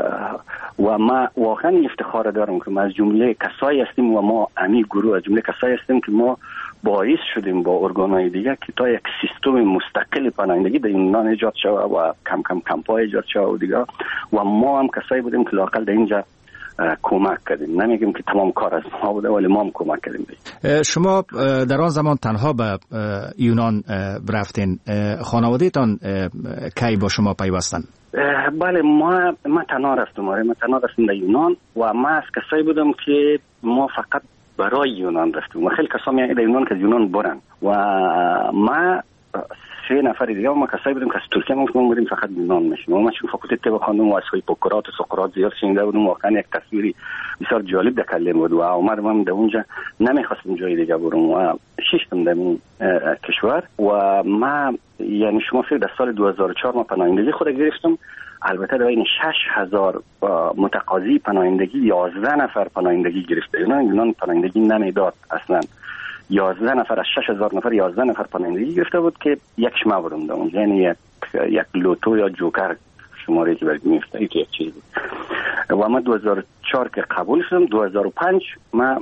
و ما واقعا افتخار دارم که ما از جمله کسایی هستیم و ما امی گروه از جمله کسایی هستیم که ما باعث شدیم با ارگانهای دیگه که تا یک سیستم مستقل پناهندگی در یونان ایجاد شود و کم کم کمپای ایجاد شود و دیگه و ما هم کسایی بودیم که لااقل در اینجا کمک کردیم. نمیگیم که تمام کار از ما بوده ولی ما هم کمک کردیم. شما در آن زمان تنها به یونان رفتین، خانواده تان کی با شما پیوستن؟ بله ما ما تنها رفتم، ما تنها رفتم در یونان و ما از کسایی بودم که ما فقط برای یونان رفتم و خیلی کسا میگن در یونان که یونان برن و ما سه نفر دیگه ما کسایی بودیم که از ترکیه ما بودیم فقط یونان میشیم و ما چون فاکولته طب خواندم و از هیپوکرات و سقراط زیاد شنیده بودم واقعا یک تصویری بسیار جالب در کلم بود و اومدم در اونجا نمیخواستم جای دیگه برم و ششتم در این کشور و ما یعنی شما فکر در سال دو هزار و چهار ما پناهندگی خود گرفتم. البته در این شش هزار متقاضی پناهندگی یازده نفر پناهندگی گرفته. یونان یونان پناهندگی نمیداد اصلا. یازده نفر از شش هزار نفر یازده نفر پناهندگی گرفته بود که یک شما بودم در اونجا، یعنی یک, یک لوتو یا جوکر شماره که برای میفته که یک چیز بود. و من دو هزار و چهار که قبول شدم، دو هزار و پنج من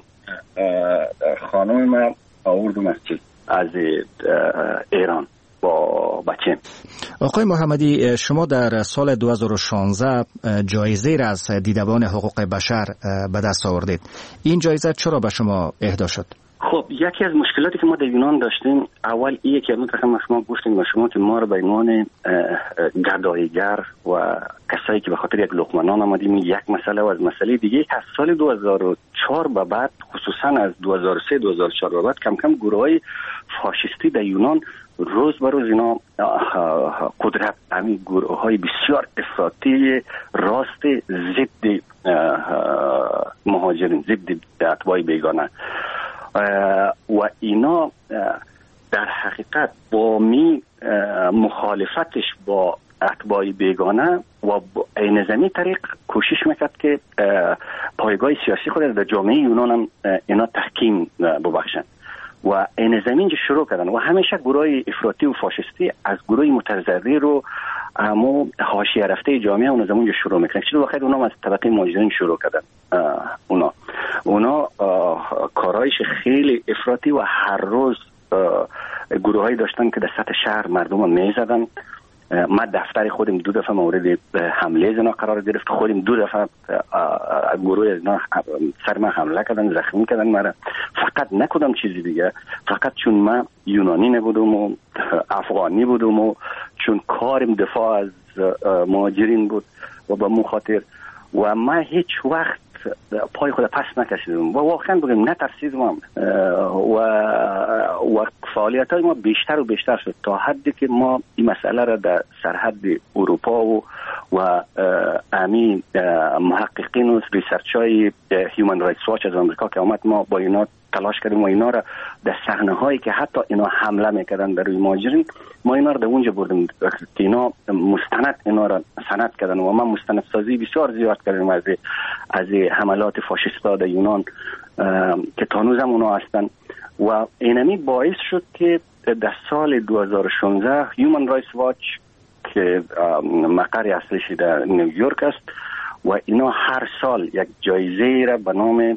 خانم من آوردم از چیز از ایران با بچه. آقای محمدی، شما در سال دو هزار و شانزده جایزه را از دیدبان حقوق بشر به دست آوردید. این جایزه چرا به شما اهدا شد؟ خب یکی از مشکلاتی که ما در یونان داشتیم، اول اینه که ما شما گفتیم به شما که ما رو به عنوان گداییگر و کسایی که به خاطر یک لقمه نان آمدیم یک مسئله و از مسئله دیگه از سال دو هزار و چهار به بعد، خصوصا از دو هزار و سه دو هزار و چهار به بعد کم کم گروه‌های فاشیستی در یونان روز به روز اینا قدرت، همین گروه‌های بسیار افراطی راست ضد مهاجرین، ضد اتباع بیگانه و اینا در حقیقت با می مخالفتش با اتباع بیگانه و این زمین طریق کوشش میکرد که پایگاه سیاسی خود در جامعه یونان هم اینا تحکیم ببخشن و این زمین شروع کردن و همیشه گروه افراطی و فاشیستی از گروه متضرر رو همو حاشیه رفته جامعه اون زمان شروع میکنن. چون واقعا اونا از طبقه مهاجرین شروع کردن. اونا اونا کارایش خیلی افراطی و هر روز گروهایی داشتن که در سطح شهر مردم میزدن. ما دفتر خودم دو دفعه مورد حمله زنا قرار گرفت، خودم دو دفعه گروه زنا سر من حمله کردن، زخمی کردن مرا. فقط نکدم چیزی دیگه، فقط چون من یونانی نبودم و افغانی بودم و چون کارم دفاع از مهاجرین بود و به مخاطر و ما هیچ وقت پای خود پس نکشیدم و واقعا بگم نترسیدم و و فعالیت های ما بیشتر و بیشتر شد تا حدی که ما این مسئله را در سرحد اروپا و و امی محققین و ریسرچ های هیومن رایتس واچ از آمریکا که آمد ما با اینا تلاش کردیم و اینا را در صحنه هایی که حتی اینا حمله میکردن بر روی مهاجرین ما اینا را در اونجا بردیم که اینا مستند اینا را سند کردن و ما مستند سازی بسیار زیاد کردیم از از حملات فاشیستا در یونان که تانوز هم اونا هستن و اینمی باعث شد که در سال دو هزار و شانزده هیومن رایتس واچ که مقر اصلیش در نیویورک است و اینا هر سال یک جایزه را به نام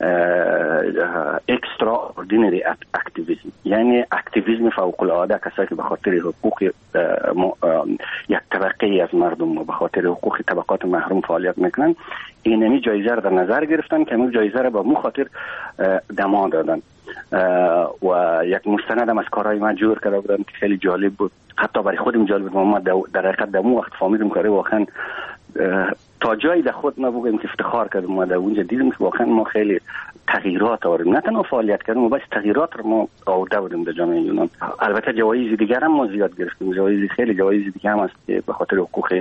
اکسترا اوردینری اکتیویسم، یعنی اکتیویسم فوق العاده، کسایی که به خاطر حقوق یک طبقه از مردم و به خاطر حقوق طبقات محروم فعالیت میکنن، اینمی جایزه را در نظر گرفتن که این جایزه را به مو خاطر دما دادن و یک مستند هم از کارهای من جور کرده بودن که خیلی جالب بود، حتی برای خودم جالب بود. ما در حقیقت دمو وقت فهمیدم که واقعا تا جایی در خود ما بگیم که افتخار کردیم ما در اونجا دیدیم که واقعا ما خیلی تغییرات آوردیم، نه تنها فعالیت کردیم و بس تغییرات رو ما آورده بودیم در جامعه یونان. البته جوایز دیگر هم ما زیاد گرفتیم، جوایز خیلی جوایز دیگه هم هست که به خاطر حقوق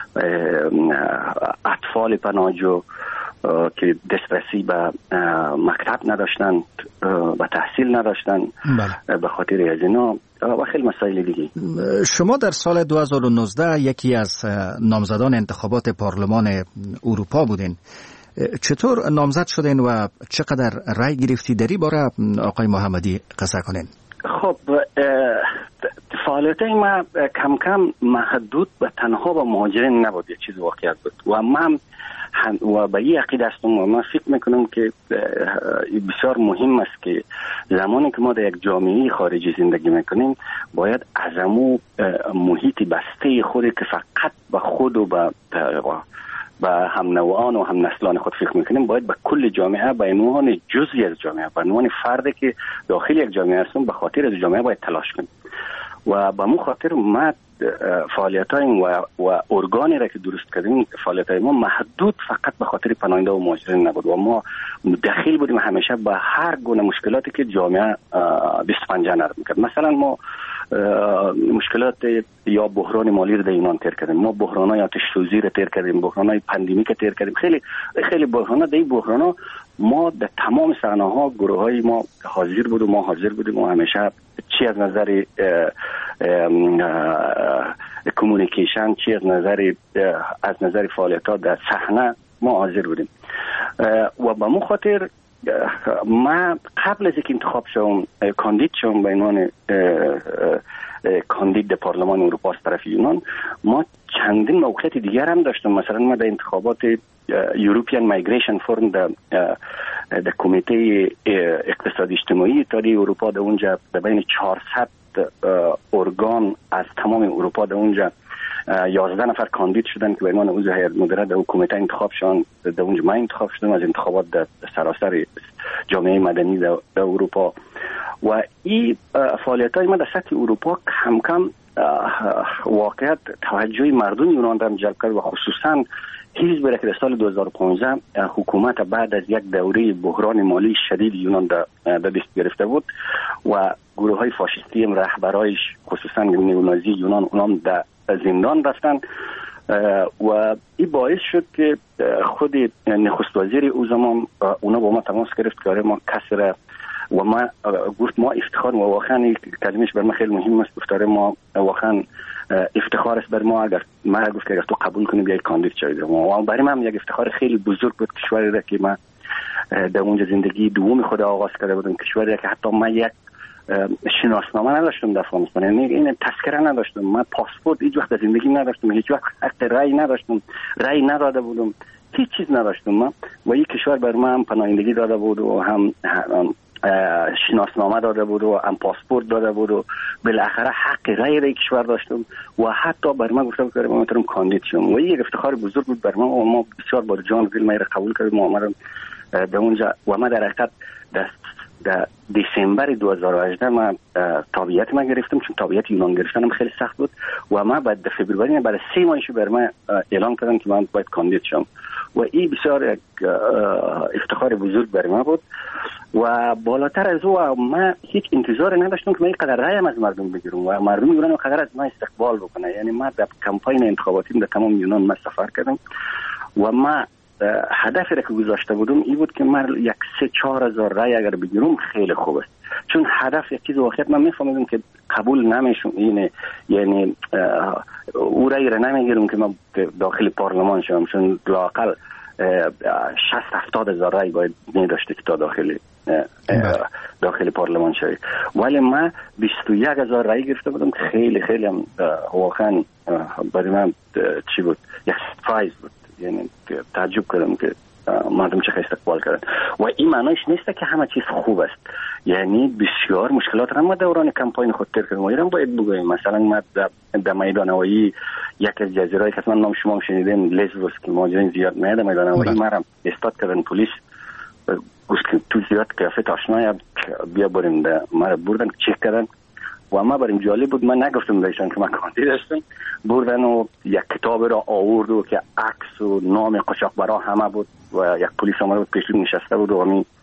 اطفال پناهجو که دسترسی به مکتب نداشتن، به تحصیل نداشتن، بله. به خاطر از اینا و خیلی مسائل دیگه. شما در سال دو هزار و نوزده یکی از نامزدان انتخابات پارلمان اروپا بودین. چطور نامزد شدین و چقدر رای گرفتی؟ دری باره آقای محمدی قصه کنین. خب فعالیت ما کم کم محدود به تنها با مهاجرین نبود، یک چیز واقعیت بود و من و به این عقیده هستم و من فکر میکنم که بسیار مهم است که زمانی که ما در یک جامعه خارجی زندگی میکنیم باید از امو محیط بسته خودی که فقط به خود و به به هم نوعان و هم نسلان خود فکر میکنیم باید به کل جامعه به عنوان جزئی از جامعه، به عنوان فردی که داخل یک جامعه هستم به خاطر از جامعه باید تلاش کنیم و به مو خاطر ما فعالیت‌های و و ارگانی را که درست کردیم فعالیت‌های ما محدود فقط به خاطر پناهنده و مهاجرین نبود و ما دخیل بودیم همیشه به هر گونه مشکلاتی که جامعه بیست و پنج نرم می‌کرد. مثلا ما مشکلات یا بحران مالی رو در ایران تیر کردیم، ما بحران‌های آتش سوزی رو تیر کردیم، بحران‌های پاندمیک رو تیر کردیم، خیلی خیلی بحران‌ها. در این بحران‌ها ما در تمام صحنه‌ها گروه‌های ما حاضر بود و ما حاضر بودیم و همیشه چی از نظر کمیونیکیشن چی از نظر از نظر فعالیت‌ها در صحنه ما حاضر بودیم و به مو خاطر ما قبل از اینکه انتخاب شوم کاندید شوم به عنوان کاندید در پارلمان اروپا از طرف یونان، ما چندین موقعیت دیگر هم داشتیم. مثلا ما در انتخابات یوروپیان مایگریشن فورم در در کمیته اقتصادی اجتماعی اتحادیه اروپا در اونجا در بین چهارصد ارگان از تمام اروپا در اونجا یازده نفر کاندید شدن که به عنوان عضو هیئت مدیره در کمیته انتخاب شدن. در اونجا من انتخاب شدم از انتخابات در سراسر جامعه مدنی در اروپا. و این فعالیت‌های ما در سطح اروپا کم کم واقعیت توجه مردم یونان را جلب کرد و خصوصا حزبی را که در سال دو هزار و پانزده حکومت بعد از یک دوره بحران مالی شدید یونان در دست گرفته بود و گروه های فاشیستی هم رهبرایش خصوصا نیونازی یونان اونام در زندان رفتن و این باعث شد که خود نخست وزیر او زمان اونا با ما تماس گرفت که ما کسی را و ما گفت ما افتخار و واقعا کلمش بر ما خیلی مهم است. گفتاره ما واقعا افتخار است بر ما اگر ما گفت که اگر تو قبول کنی بیای کاندید شوی. و برای من یک افتخار خیلی بزرگ بود کشوری را که ما در اونجا زندگی دوم خود آغاز کرده بودم، کشوری را که حتی ما یک شناسنامه نداشتم در افغانستان، یعنی این تذکره نداشتم، من پاسپورت هیچ وقت در زندگی نداشتم، هیچ وقت حق رأی نداشتم، رأی نداده بودم، هیچ چیز نداشتم ما. و این کشور بر من هم پناهندگی داده بود و هم شناسنامه داده بود و هم پاسپورت داده بود و بالاخره حق رأی در کشور داشتم و حتی بر من گفتم که من میتونم کاندید شم. و این یک افتخار بزرگ بود بر من و ما بسیار با جان دل ما را قبول کردیم و ما در اونجا و ما در حقیقت در دسامبر دو هزار و هجده ما تابعیت ما گرفتم، چون تابعیت یونان گرفتنم خیلی سخت بود و ما بعد فوریه بعد سه ماهش بر من اعلام کردن که من باید کاندید شم و این بسیار افتخار بزرگ برای ما بود. و بالاتر از او ما هیچ انتظار نداشتم که من اینقدر رایم از مردم بگیرم و مردم یونان قدر از ما استقبال بکنه. یعنی ما در کمپاین انتخاباتی در تمام یونان ما سفر کردم و ما هدفی را که گذاشته بودم این بود که من یک سه چهار هزار رای اگر بگیرم خیلی خوب است، چون هدف یک چیز واقعیت من میفهمیدم که قبول نمیشم، اینه یعنی او رای را نمیگیرم که من داخل پارلمان شوم، چون لااقل شصت هفتاد هزار رای باید میداشته که تا داخل داخل پارلمان شوی. ولی ما بیست و یک هزار رای گرفته بودم، خیلی خیلی هم واقعا برای من چی بود، یک سرپرایز بود، یعنی تعجب کردم که مردم چه استقبال کردن. و این معنیش نیست که همه چیز خوب است، یعنی بسیار مشکلات را ما دوران کمپاین خود تر کردیم و ایران باید بگوییم. مثلا ما در میدان هوایی یک از جزیره‌ای که من نام شما شنیدین لزبوس که مهاجرین زیاد میاد در میدان هوایی ما را استاد کردن، پلیس گفت که تو زیاد قیافه آشنایی بیا بریم، در ما را بردن چک کردن و ما بریم جالب بود، من نگفتم بهشون که من کاندید هستم، بردن و یک کتاب را آورد و که عکس و نام قاچاقبرا همه بود و یک پلیس آمده بود پیش نشسته بود و همین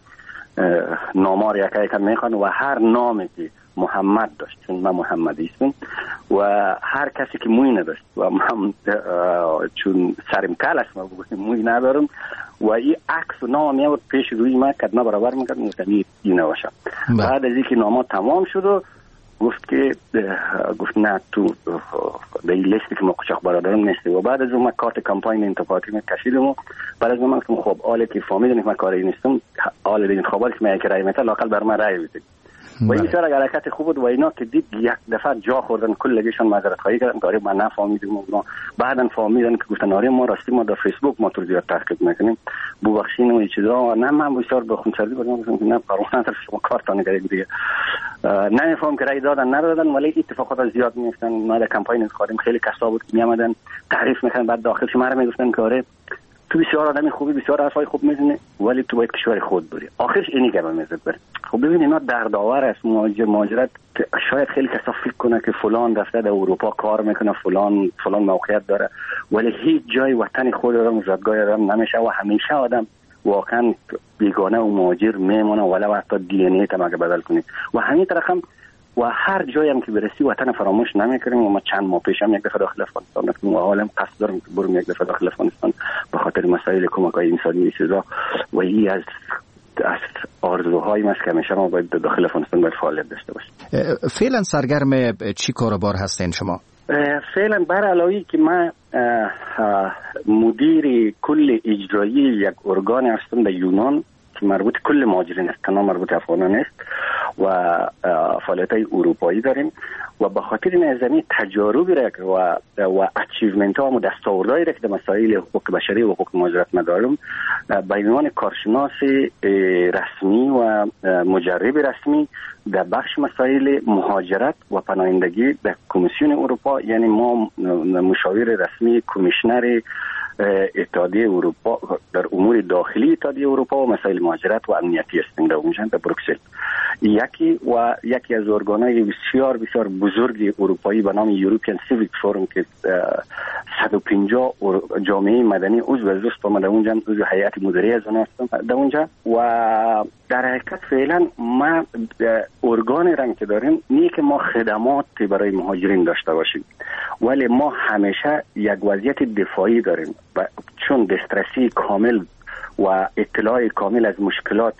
نامار یک یک میخوان و هر نامی که محمد داشت، چون من محمدی هستم و هر کسی که موی نداشت و من چون سرم کل است ما موی ندارم و این عکس و نام میاد پیش روی من کدنا برابر میکرد مستقیم این نوشم. بعد از اینکه نامات تمام شد و گفت که گفت نه تو به این لیستی که ما قاچاق برادرم نیستی و بعد از اون من کارت کمپاین انتخاباتی من کشیدم و بعد از اون من گفتم خب آله که فهمیدن که من کاری نیستم، آله دیگه انتخاباتی که من یک رای میتونم لااقل بر من رای بدید و این بسیار حرکت خوب بود و اینا که دید یک دفعه جا خوردن کلگیشون معذرت خواهی کردن که من نفهمیدم و بعدن فهمیدن که گفتن آره ما راستی ما در فیسبوک ما تو زیاد تحقیق میکنیم ببخشین و این چیزا. نه من بسیار به خونسردی بودم گفتم نه قانون شما کارتان نگارید دیگه نمیفهم که رای دادن ندادن ولی اتفاقات زیاد میفتن. ما در کمپاین انتخابی خیلی کسا بود که میامدن تعریف میکنن بعد داخل شما میگفتن که آره تو بسیار آدمی خوبی بسیار حرفای خوب میزنی ولی تو باید کشور خود بری. آخرش اینی که میزد بره. خب ببین اینا دردآور است مهاجر مهاجرت. شاید خیلی کسا فکر کنه که فلان رفته در اروپا کار میکنه فلان فلان موقعیت داره ولی هیچ جای وطن خود آدم جایگاه آدم نمیشه و همیشه آدم واقعا بیگانه و مهاجر میمونه ولو حتی دی ان ای تم اگه بدل کنی و همین طرف هم و هر جایی هم که برسی وطن فراموش نمیکنیم و ما چند ماه پیش هم یک دفعه داخل افغانستان رفتیم و حالا قصد دارم که برم یک دفعه داخل افغانستان به خاطر مسائل کمک‌های انسانی چیزا و این از از آرزوهای ما است که همیشه ما باید داخل افغانستان باید فعالیت داشته باشیم. فعلا سرگرم چی کار و بار هستین شما؟ فعلا بر علاوه که من مدیر کل اجرایی یک ارگان هستم در یونان که مربوط کل مهاجرین است تنها مربوط افغانان است و فعالیت‌های اروپایی داریم و به خاطر این زمین تجاربی را و و اچیومنت ها و دستاوردهایی را که در مسائل حقوق بشری و حقوق مهاجرت نداریم به عنوان کارشناس رسمی و مجرب رسمی در بخش مسائل مهاجرت و پناهندگی در کمیسیون اروپا، یعنی ما مشاور رسمی کمیشنر اتحادیه اروپا در امور داخلی اتحادیه اروپا و مسائل مهاجرت و امنیتی هستیم در اونجا در بروکسل. یکی و یکی از ارگان‌های بسیار بسیار بزرگ اروپایی به نام یوروپیان سیویک فورم که صد و پنجاه جامعه مدنی عضو از است در اونجا، عضو هیئت مدیره از اونها هستم در اونجا. و در حقیقت فعلا ما ارگان رنگ که داریم نیه که ما خدمات برای مهاجرین داشته باشیم، ولی ما همیشه یک وضعیت دفاعی داریم چون دسترسی کامل و اطلاع کامل از مشکلات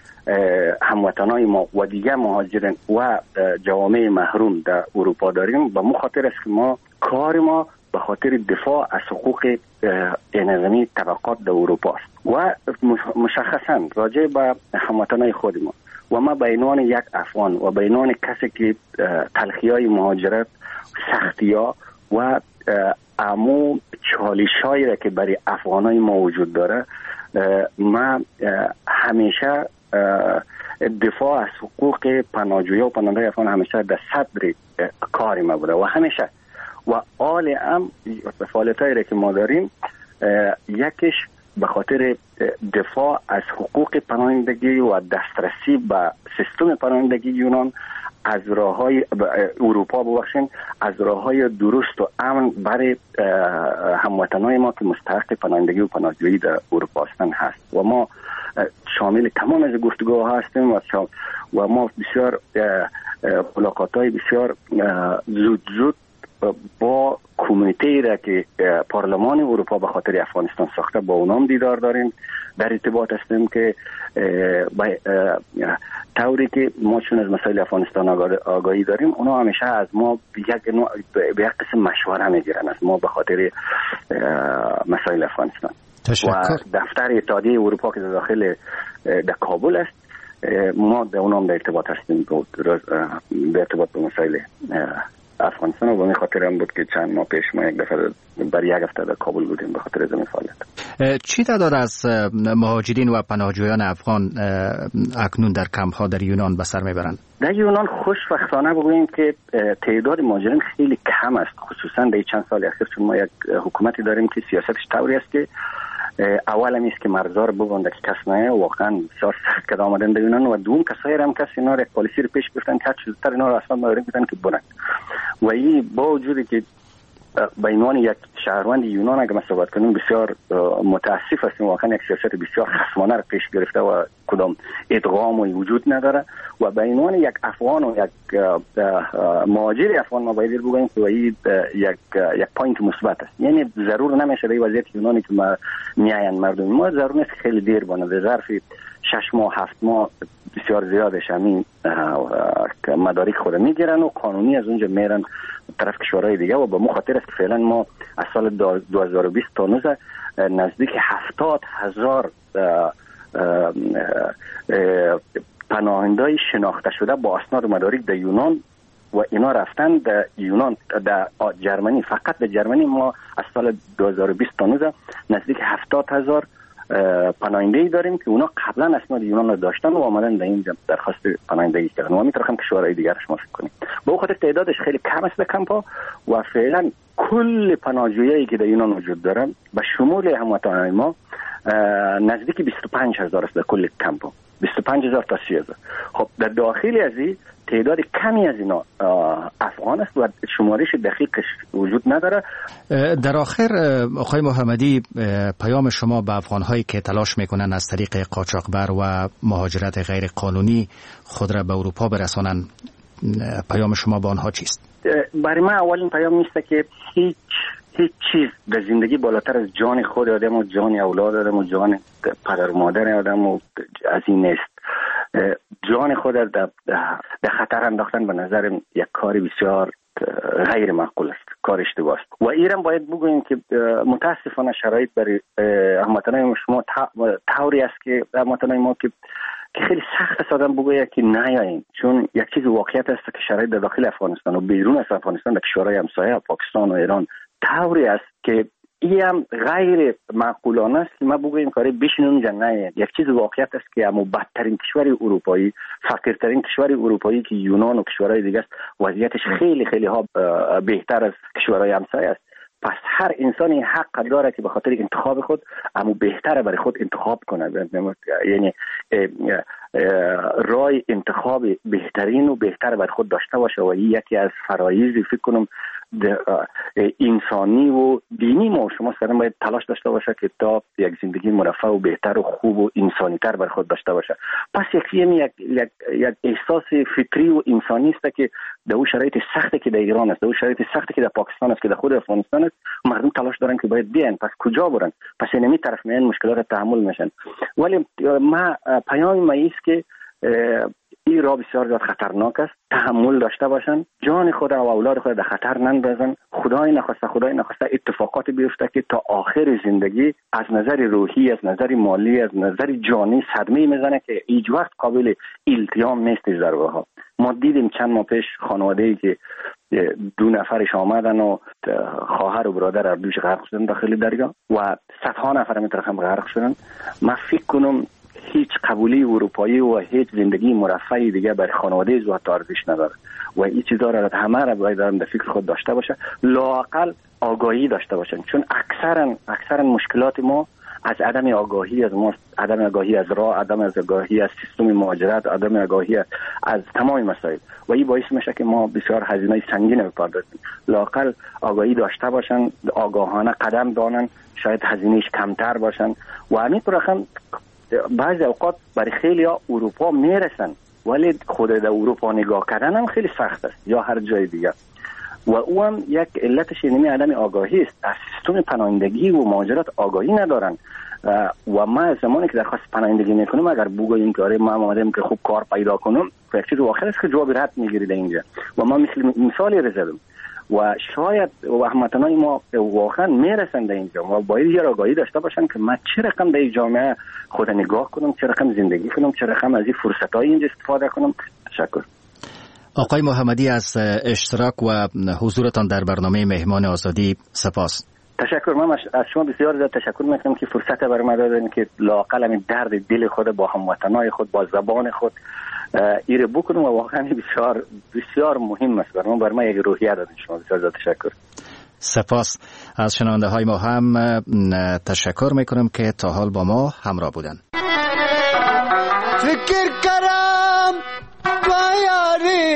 هموطنای ما و دیگه مهاجرین و جوامع محروم در اروپا داریم. به مخاطر است که ما کار ما به خاطر دفاع از حقوق انظامی طبقات در اروپا است و مشخصا راجع به هموطنای خود ما و ما به عنوان یک افغان و به عنوان کسی که تلخی‌های مهاجرت، سختی‌ها و امو چالش‌هایی را که برای افغانای ما وجود داره، ما همیشه دفاع از حقوق پناهجویان و پناهندگان افغان همیشه در صدر کار ما بوده و همیشه و آل هم فعالیتایی را که ما داریم یکیش به خاطر دفاع از حقوق پناهندگی و دسترسی به سیستم پناهندگی یونان از راه‌های اروپا ببخشین از راه‌های درست و امن برای هموطنان ما که مستحق پناهندگی و پناهجویی در اروپا هستند هست و ما شامل تمام از گفتگوها هستیم و و ما بسیار ملاقات‌های بسیار زود زود با کمیته را که پارلمان اروپا به خاطر افغانستان ساخته با اونام دیدار داریم، در ارتباط هستیم که طوری که ما چون از مسائل افغانستان آگاهی داریم اونا همیشه از ما یک به یک قسم مشوره میگیرن از ما به خاطر مسائل افغانستان. تشکر. و دفتر اتحادیه اروپا که در داخل در کابل است ما در اونام در ارتباط هستیم در ارتباط به مسائل افغانستان و به این خاطر هم بود که چند ماه پیش ما یک دفعه برای یک هفته در کابل بودیم به خاطر زمین فعالیت. چی تعداد از مهاجرین و پناهجویان افغان اکنون در کمپ ها در یونان به سر میبرند؟ در یونان خوشبختانه بگوییم که تعداد مهاجرین خیلی کم است، خصوصا در چند سال اخیر، چون ما یک حکومتی داریم که سیاستش طوری است که اول هم است که مرزا رو ببنده که کس نه، واقعا بسیار سخت کده آمدن در یونان و دوم کسایی هم کسی اینا رو یک پالیسی رو پیش گرفتن که هر چیزتر اینا رو اصلا مدارک بدن که بنند و این با وجودی که به عنوان یک شهروند یونان اگه ما صحبت کنیم بسیار متاسف هستیم، واقعا یک سیاست بسیار خصمانه رو پیش گرفته و کدام ادغام و وجود نداره و به عنوان یک افغان و یک مهاجر افغان ما باید بگوییم که این یک یک پوینت مثبت است. یعنی ضرور نمیشه در وضعیت یونانی که ما میاین مردم ما ضرور نیست خیلی دیر بانه، در ظرف شش ماه هفت ماه بسیار زیادش همین مدارک خود میگیرن و قانونی از اونجا میرن طرف کشورهای دیگه و به مخاطر است که فعلا ما از سال دو هزار و بیست تا نوزده نزدیک هفتاد هزار پناهنده‌ای شناخته شده با اسناد مدارک در یونان و اینا رفتن در یونان در جرمنی، فقط در جرمنی ما از سال دو هزار و بیست تا نوزده نزدیک هفتاد هزار پناهنده‌ای داریم که اونا قبلا اسناد یونان رو داشتن و آمدن در این درخواست پناهندگی کردن و میتونم کشورهای دیگرش ما فکر کنیم. به خاطر تعدادش خیلی کم است در کمپا و فعلا کل پناهجویایی که در یونان وجود دارن به شمول هموطنان ما نزدیک بیست و پنج هزار است در کل کمپا، بیست و پنج هزار تا سی هزار. خب در داخلی از این تعداد کمی از اینا افغان است و شمارش دقیقش وجود نداره. در آخر آقای محمدی، پیام شما به افغان‌هایی که تلاش میکنن از طریق قاچاقبر و مهاجرت غیر قانونی خود را به اروپا برسانن، پیام شما به آنها چیست؟ برای من اولین پیام نیست که هیچ هیچ چیز در زندگی بالاتر از جان خود آدم و جان اولاد آدم و جان پدر و مادر آدم و از این است. جان خود در, در خطر انداختن به نظر یک کار بسیار غیر معقول است، کار اشتباه است و ایران باید بگوییم که متاسفانه شرایط برای هموطنان شما طوری است که هموطنان ما که که خیلی سخت است آدم بگوید که نیاییم، چون یک چیز واقعیت است که شرایط در داخل افغانستان و بیرون از افغانستان در کشورهای همسایه پاکستان و ایران طوری است که این هم غیر معقولانه است که ما بگوییم کاری بشینیم جا نه. یک چیز واقعیت است که اما بدترین کشور اروپایی، فقیرترین کشور اروپایی که یونان و کشورهای دیگه است، وضعیتش خیلی خیلی ها بهتر از کشورهای همسایه است. پس هر انسانی حق داره که به خاطر انتخاب خود اما بهتره برای خود انتخاب کنه، یعنی رای انتخاب بهترین و بهتر برای خود داشته باشه و این یکی از فرایض فکر کنم انسانی و دینی ما شما سرم باید تلاش داشته باشه که تا یک زندگی مرفه و بهتر و خوب و انسانی تر برای خود داشته باشه. پس یک یک یک یک احساس فطری و انسانی است که در اون شرایط سختی که در ایران است، در اون شرایط سختی که در پاکستان است، که در خود افغانستان است، مردم تلاش دارن که باید بیان. پس کجا برن؟ پس اینمی طرف میان مشکلات تحمل میشن. ولی ما پیام ما است که این را بسیار زیاد خطرناک است، تحمل داشته باشن، جان خود و اولاد خود در خطر نندازن. خدای نخواسته خدای نخواسته اتفاقات بیفته که تا آخر زندگی از نظر روحی، از نظر مالی، از نظر جانی صدمه میزنه که هیچ وقت قابل التیام نیست. ضربه ها ما دیدیم چند ماه پیش خانواده‌ای که دو نفرش آمدن و خواهر و برادر هر دوش غرق شدن داخل دریا و صدها نفر میترخم غرق شدن. من فکر کنم هیچ قبولی اروپایی و هیچ زندگی مرفعی دیگه برای خانواده زوات ارزش نداره و این چیزا را همه را باید در فکر خود داشته باشه، لااقل آگاهی داشته باشن، چون اکثرا اکثرا مشکلات ما از عدم آگاهی از ما، عدم آگاهی از راه، عدم از آگاهی از سیستم مهاجرت، عدم آگاهی از تمام مسائل و این باعث میشه که ما بسیار هزینه سنگین بپردازیم. لااقل آگاهی داشته باشن، آگاهانه قدم دانن، شاید هزینهش کمتر باشن و همین رقم بعضی اوقات برای خیلی ها اروپا میرسن ولی خود در اروپا نگاه کردن هم خیلی سخت است یا هر جای دیگه و او هم یک علتش اینمی عدم آگاهی است. از سیستم پناهندگی و مهاجرت آگاهی ندارن و ما زمانی که درخواست پناهندگی میکنیم اگر بگوییم که آره ما آمدیم که خوب کار پیدا کنم، یک چیز واقعی است که جواب رد میگیرید اینجا و ما مثل مثالی رو زدم و شاید و هموطنان ما واقعا میرسن در اینجا و باید یه آگاهی داشته باشن که من چه رقم در این جامعه خود نگاه کنم، چه رقم زندگی کنم، چه رقم از این فرصت‌های اینجا استفاده کنم. تشکر. آقای محمدی از اشتراک و حضورتان در برنامه مهمان آزادی سپاس. تشکر. من از شما بسیار زیاد تشکر میکنم که فرصت برای من دادین که لااقل همین درد دل خود با هموطنای خود با زبان خود ایره بکنم و واقعا بسیار بسیار مهم است برای من، برای من یک روحیه دادین شما. بسیار زیاد تشکر. سپاس. از شنونده های ما هم تشکر میکنم که تا حال با ما همراه بودن. فکر کرم بیاری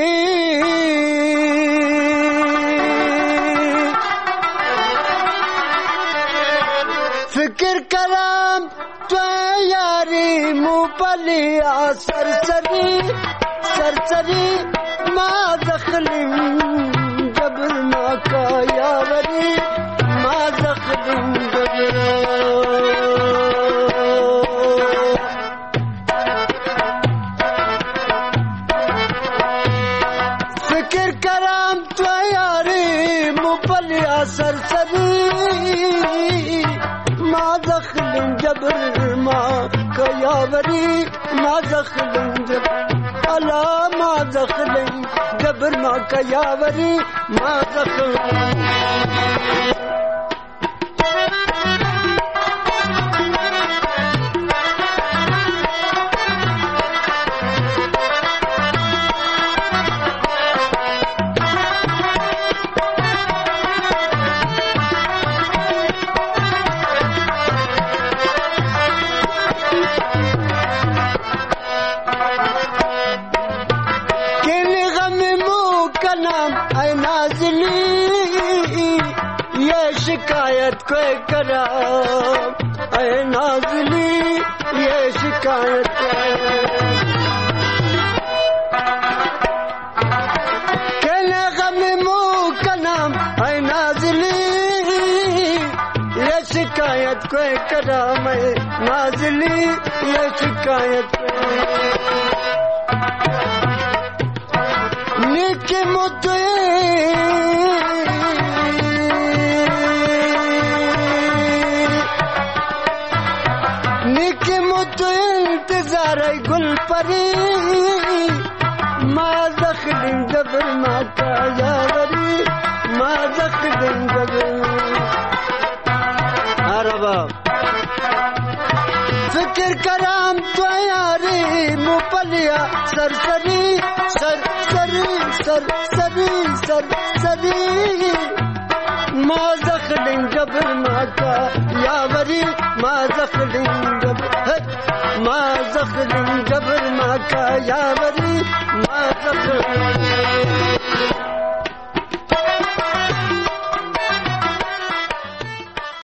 فکر کرم بیاری مو پلی سرسری سرسری ما دخلیم جبر ما کا یاوری ما دخلیم جبر سرسری ما دخلن جبر ما کیاوری ما دخلن جبر الا ما دخلن جبر ما کیاوری ما دخلن शिकायत कोई करा ऐ नाज़ली ये शिकायत केले गम मु कनाम ऐ नाज़ली ये शिकायत कोई करा मैं नाज़ली ये शिकायत निके मुद्दे निके मुद्दे इंतजार गुल پری ما زخدن جبر ما کا یاوری ما زخدن جبر عربا فکر کرام تو یاری مپلیا سرسری سرسری سرسری سرسری ما زخدن جبر ما کا یاوری ما زخدن جبر ما زخدن جبر ما کا یاوری ما زخدن